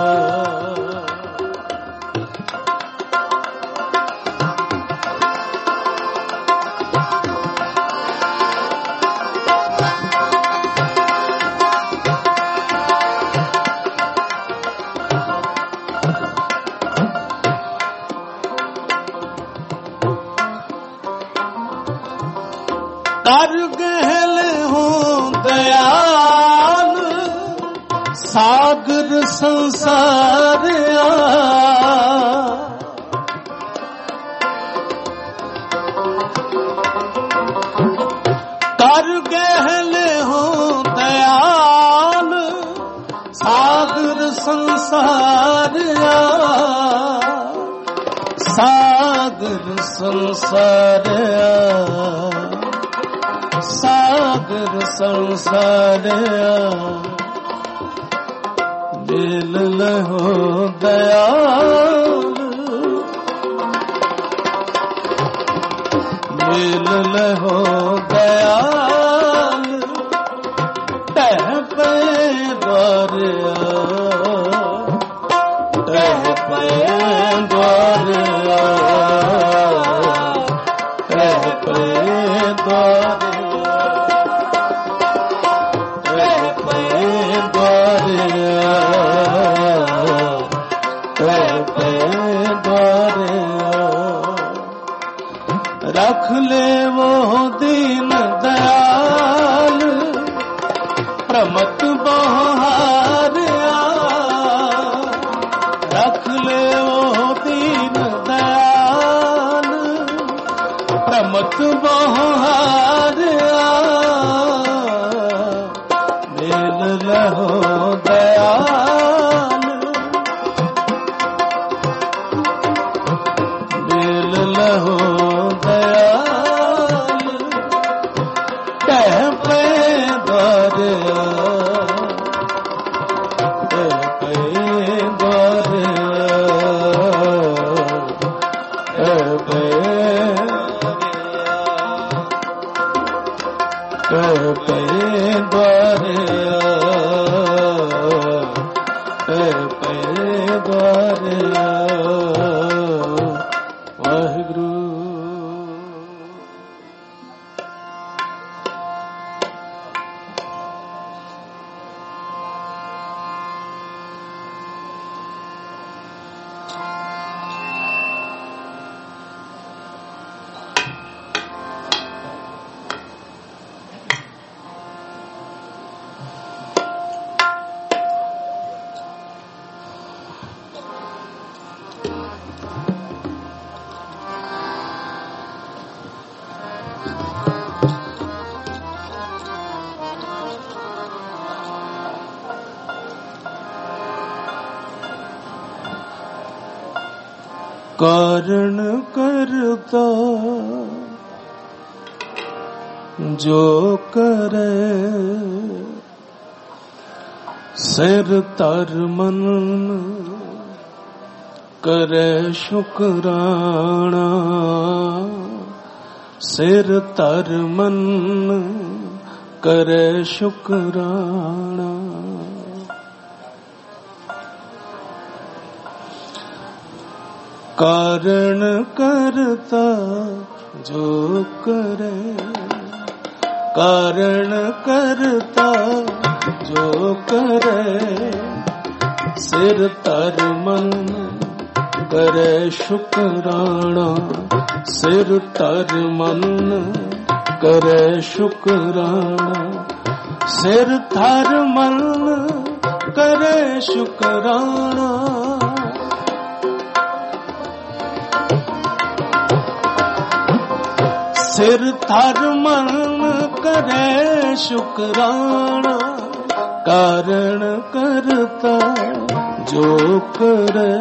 कर गहल हूँ दयाल, सागर संसारिया, कर गहल हूँ दयाल, सागर संसारिया, सागर संसारिया, सागर संसारिया, दिल लहो दयाल, दिल लहो दयाल, तह पे द्वारिया, तह पे द्वारिया, तह पे द्वारिया, रख ले वो दीन दयाल, प्रमत बहारिया, रख ले वो दीन दयाल, प्रमत बहारिया, मेल लहो दयाल, मेल लहो दयाल, कह पे द्वारिया, कह पे द्वारिया, कह पे, कह पे द्वारिया, कह पे द्वारिया। वाहिगुरु। कारण करता जो करे, सिर तर मन करे शुकराना, सिर तर मन करे शुकराना। कारण करता जो करे, कारण करता जो करे, सिर तर मन करे शुकराना, सिर तर मन करे शुकराना, सिर तर मन करे शुकराना। सिर थर मन करे शुक्राना, कारण करता जो करे,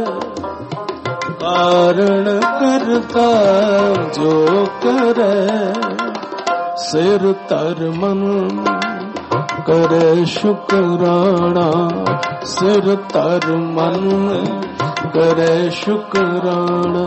कारण करता जो करे, सिर तर मन करे शुक्राना, सिर तर मन करे शुक्राना।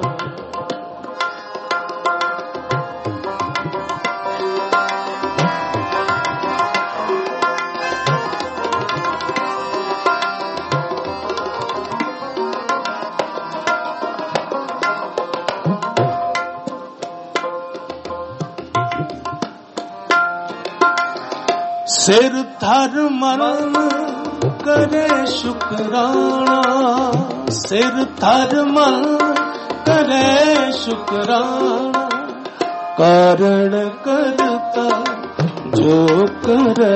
सिर थर मन करे शुक्राना, सिर थर मन करे शुक्राना, कारण करता जो करे,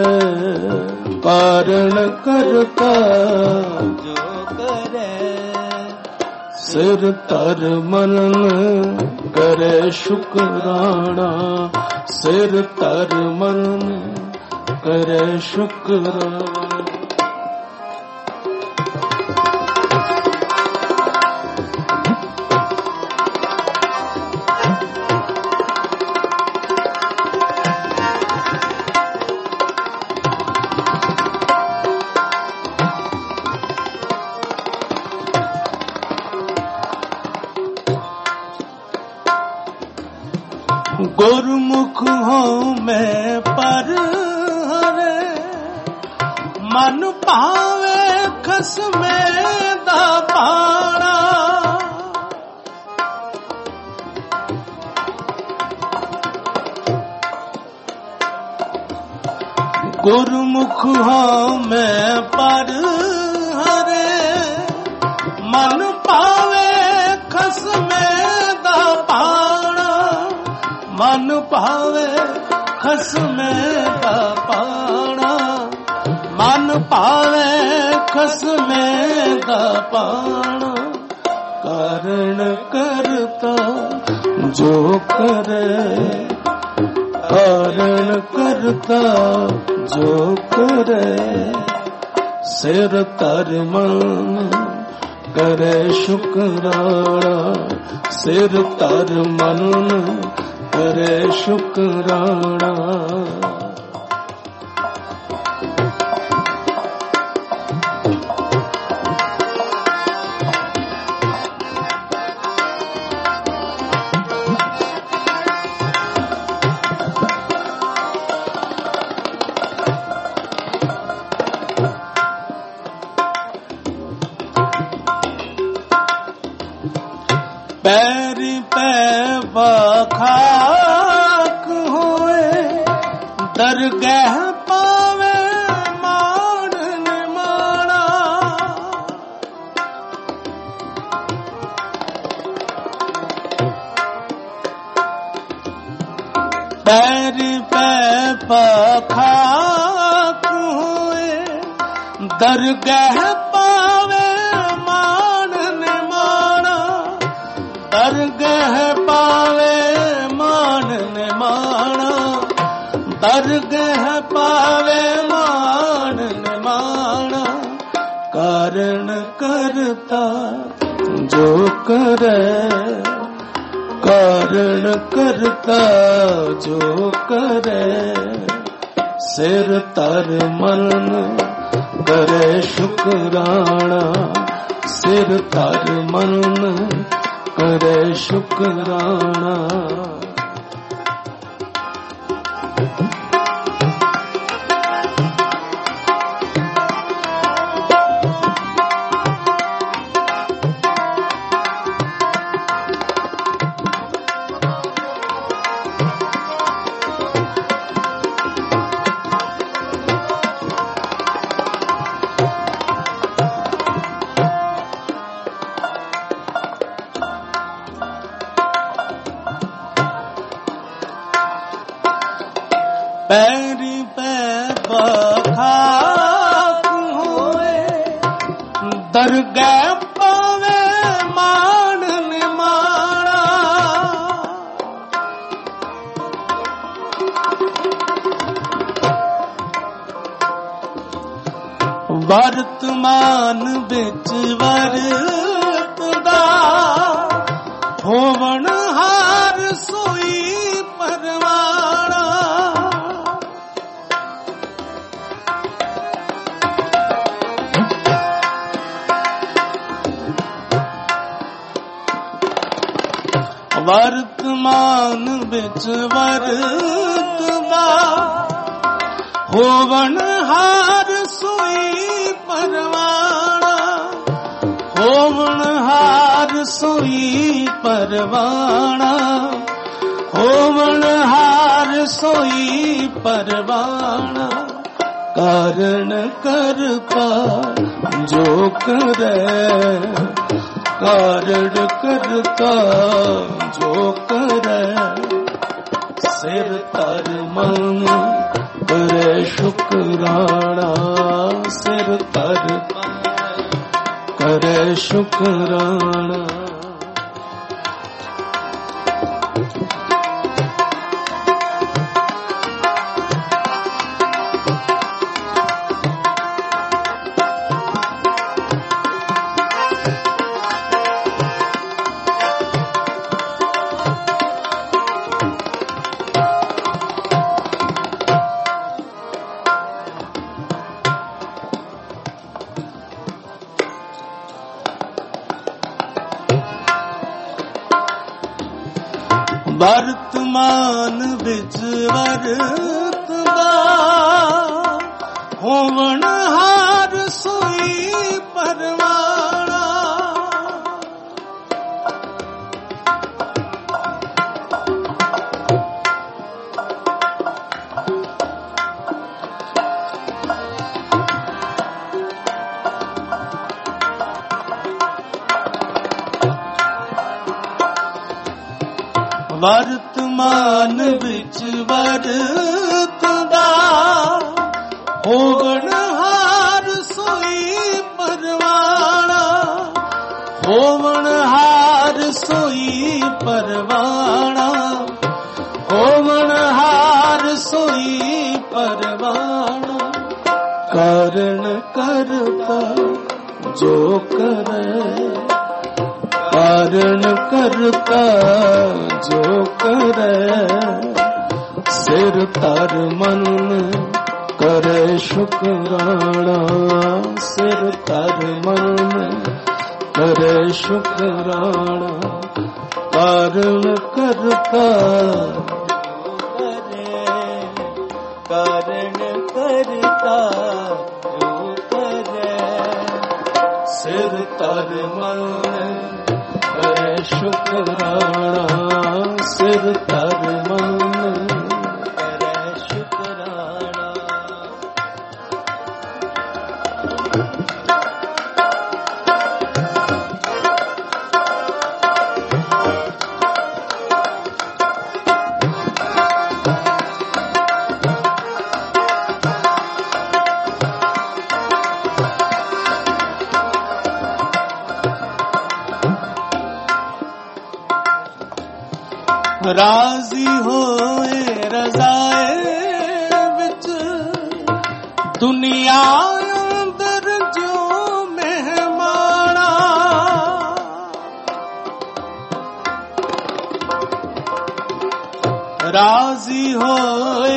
कारण करता जो करे, सिर तर मन करे शुक्राना, सिर तर मन करे शुक्राना। गुरमुख हूँ मैं पर हरे, मन पावे खस में दा पाना, गुरमुख हूँ मैं पर हरे, मन पावे खस में दा पाना, मन पावे खस में दा पाना, मन पावे खस में दा पाना, कारण करता जो करे, कारण करता जो करे, सिर तर मन करे शुक्राना, सिर तर मन करे शुक्राना। पैरी पे बखाक होए, दरगाह पावे मान निमाना, पैरी पे बखाक होए, दरगाह पावे मान निमाना, दरगाह पावे मान निमाना, दरगाह पावे मान निमाना, कारण करता जो करे, कारण करता जो करे, सिर तर मन करे शुक्राना, सिर तर मन करे शुक्राना। पैरी पे बखाक होए, दरगाह पावे मान निमाना, वर्तमान बिच वरतदा होवण हार सोई परवाना। वर्तमान बिच वरतदा होवण हार सोई परवाना। होवण हार सोई परवाना। होवण हार सोई परवाना। कारण करता जो करे कारण करता जो करे सिर तर मन करे शुक्राना। सिर तर करे शुक्राना। वर्तमान बिच वरतदा होवण हार सोई परवाना। वर्तमान बिच वरतदा होवण हार सोई परवाना। होवण हार सोई परवाना। होवण हार सोई परवाना। कारण करता जो करे कारण करता जो करे सिर तर मन करे शुक्राना। सिर तर मन करे शुक्राना। कारण करता कारण करता जो करे सिर तर मन करे शुक्राना। सिर तर मन करे शुक्राना। राजी होए रजाए विच दुनिया अंदर जो मेहमाना। राजी होए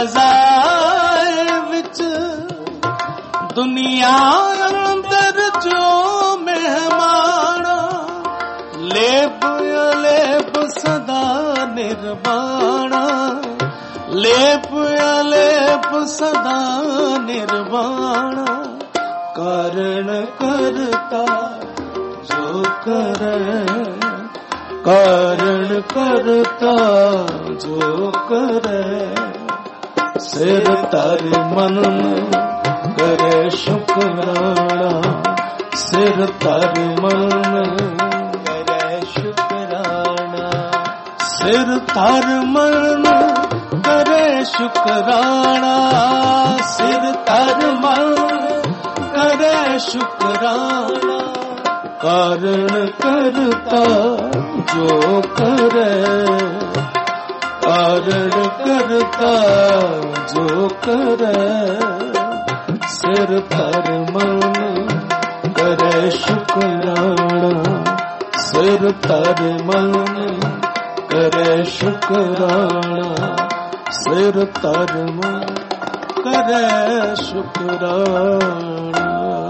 रजाए विच दुनिया अंदर जो मेहमाना। लेप अलेप सदा निर्वाणा। लेप अलेप सदा निर्वाणा। कारण करता जो करे कारण करता जो करे सिर तर मन करे शुक्राना। सिर तर मन करे शुक्राना। सिर तर मन करे शुक्राना। सिर तर मन करे शुक्राना। कारण करता जो करे कारण करता जो करे ਸਿਰ ਧਰ ਮਨ ਕਰੇ ਸ਼ੁਕਰਾਣਾ, ਸਿਰ ਧਰ ਮਨ ਕਰੇ ਸ਼ੁਕਰਾਣਾ, ਸਿਰ ਧਰ ਮਨ ਕਰੇ ਸ਼ੁਕਰਾਣਾ।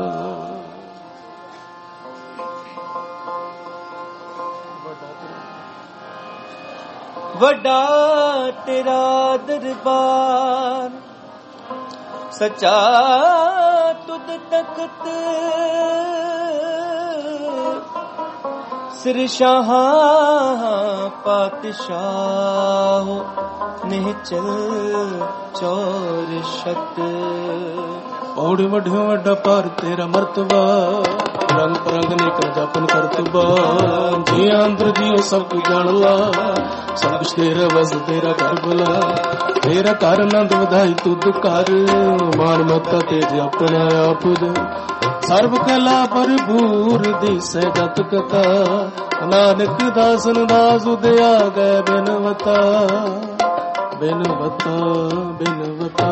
ਵੱਡਾ ਤੇਰਾ ਦਰਬਾਰ, ਸੱਚਾ ਤੁਧ ਤਖਤ, ਸਿਰ ਸ਼ਾਹਾਂ ਪਾਤਸ਼ਾਹ ਨਿਹਚਲ ਚੌਰ ਛਤ। ਪੌੜੀ ਵੱਡਿਓ ਵੱਡਾ ਪਰ ਤੇਰਾ ਮਰਤਬਾ, ਰੰਗ ਪਰੰਗ ਨੇ ਕਰ ਜਾਪਨ ਕਰਤਬਾ। ਜੀ ਅੰਦਰ ਜੀਓ ਸਭ ਕੁ ਜਾਣ ਲਾ, ਸਭ ਕੁਛ ਤੇਰਾ ਵਸ ਤੇਰਾ ਘਰ ਬੁਲਾ। ਤੇਰਾ ਘਰ ਆਨੰਦ ਵਧਾਈ ਤੁਧ ਕਰ, ਮਾਨ ਮਤਾ ਤੇਜ ਆਪਣਾ ਆਪ ਦੇ। ਸਰਬ ਕਲਾ ਭਰਪੂਰ ਦਿਸੈ ਜਤ ਕਥਾ, ਨਾਨਕ ਦਾਸਨ ਦਾਸ ਉਦਿਆ ਗਏ ਬਿਨਵਤਾ, ਬਿਨਵਤਾ ਬਿਨਵਤਾ।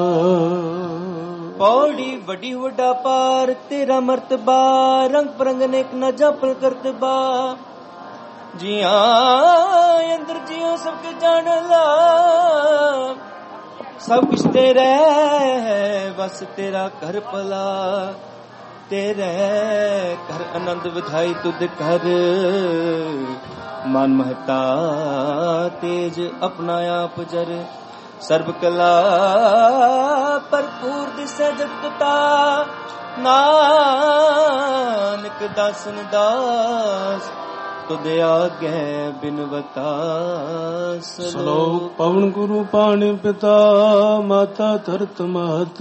ਪੌੜੀ ਵੱਡੀ ਵੱਡਾ ਪਾਰ ਤੇਰਾ ਮਰਤਬਾ, ਰੰਗ ਪਰੰਗ ਨੇਕ ਨਾ ਜਾਪਲ ਕਰਤਬਾ। ਜੀਆਂ ਅੰਦਰ ਜਿਉ ਸਭ ਕੇ ਜਾਣ ਲਾ, ਸਭ ਕੁਛ ਤੇਰਾ ਬਸ ਤੇਰਾ ਘਰ ਭਲਾ। ਤੇਰੇ ਘਰ ਆਨੰਦ ਵਧਾਈ ਤੁਧ ਕਰ, ਮਨ ਮਹਤਾ ਤੇਜ ਆਪਣਾ ਆਪ ਜਰ। ਸਰਬ ਕਲਾ ਭਰਪੂਰ ਦਿਸੈ ਜਗਤਾ, ਨਾਨਕ ਦਾਸਨ ਦਾਸ ਤੁਧ ਆਗੇ ਬਿਨਵਤਾ। ਸਲੋਕ ਪਵਨ ਗੁਰੂ ਪਾਣੀ ਪਿਤਾ, ਮਾਤਾ ਧਰਤ ਮਹਤ।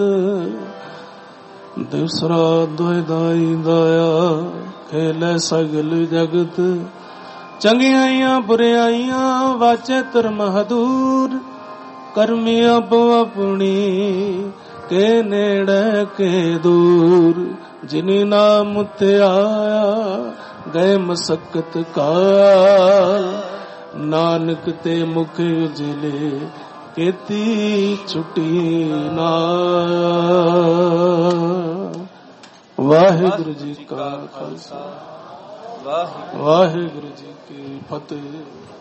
ਦੂਸਰਾ ਦੋਇ ਦਾਈ ਦਾਇਆ, ਖੇਲੇ ਸਗਲ ਜਗਤ। ਚੰਗਿਆਈਆਂ ਬੁਰਿਆਈਆਂ ਵਾਚੇ ਧਰਮ ਹਦੂਰ, ਕਰਮੀ ਆਪੋ ਆਪਣੀ ਕੇ ਨੇੜੇ ਕੇ ਦੂਰ। ਜਿਨੀ ਨਾਮ ਤੇ ਆਇਆ ਗਏ ਮਸਕਤ ਕਾਲ, ਨਾਨਕ ਤੇ ਮੁਖ ਉਜਲੇ ਕੀਤੀ ਛੁੱਟੀ ਨਾਲ। ਵਾਹਿਗੁਰੂ ਜੀ ਕਾ ਖਾਲਸਾ, ਵਾਹਿਗੁਰੂ ਜੀ ਕੀ ਫਤਿਹ।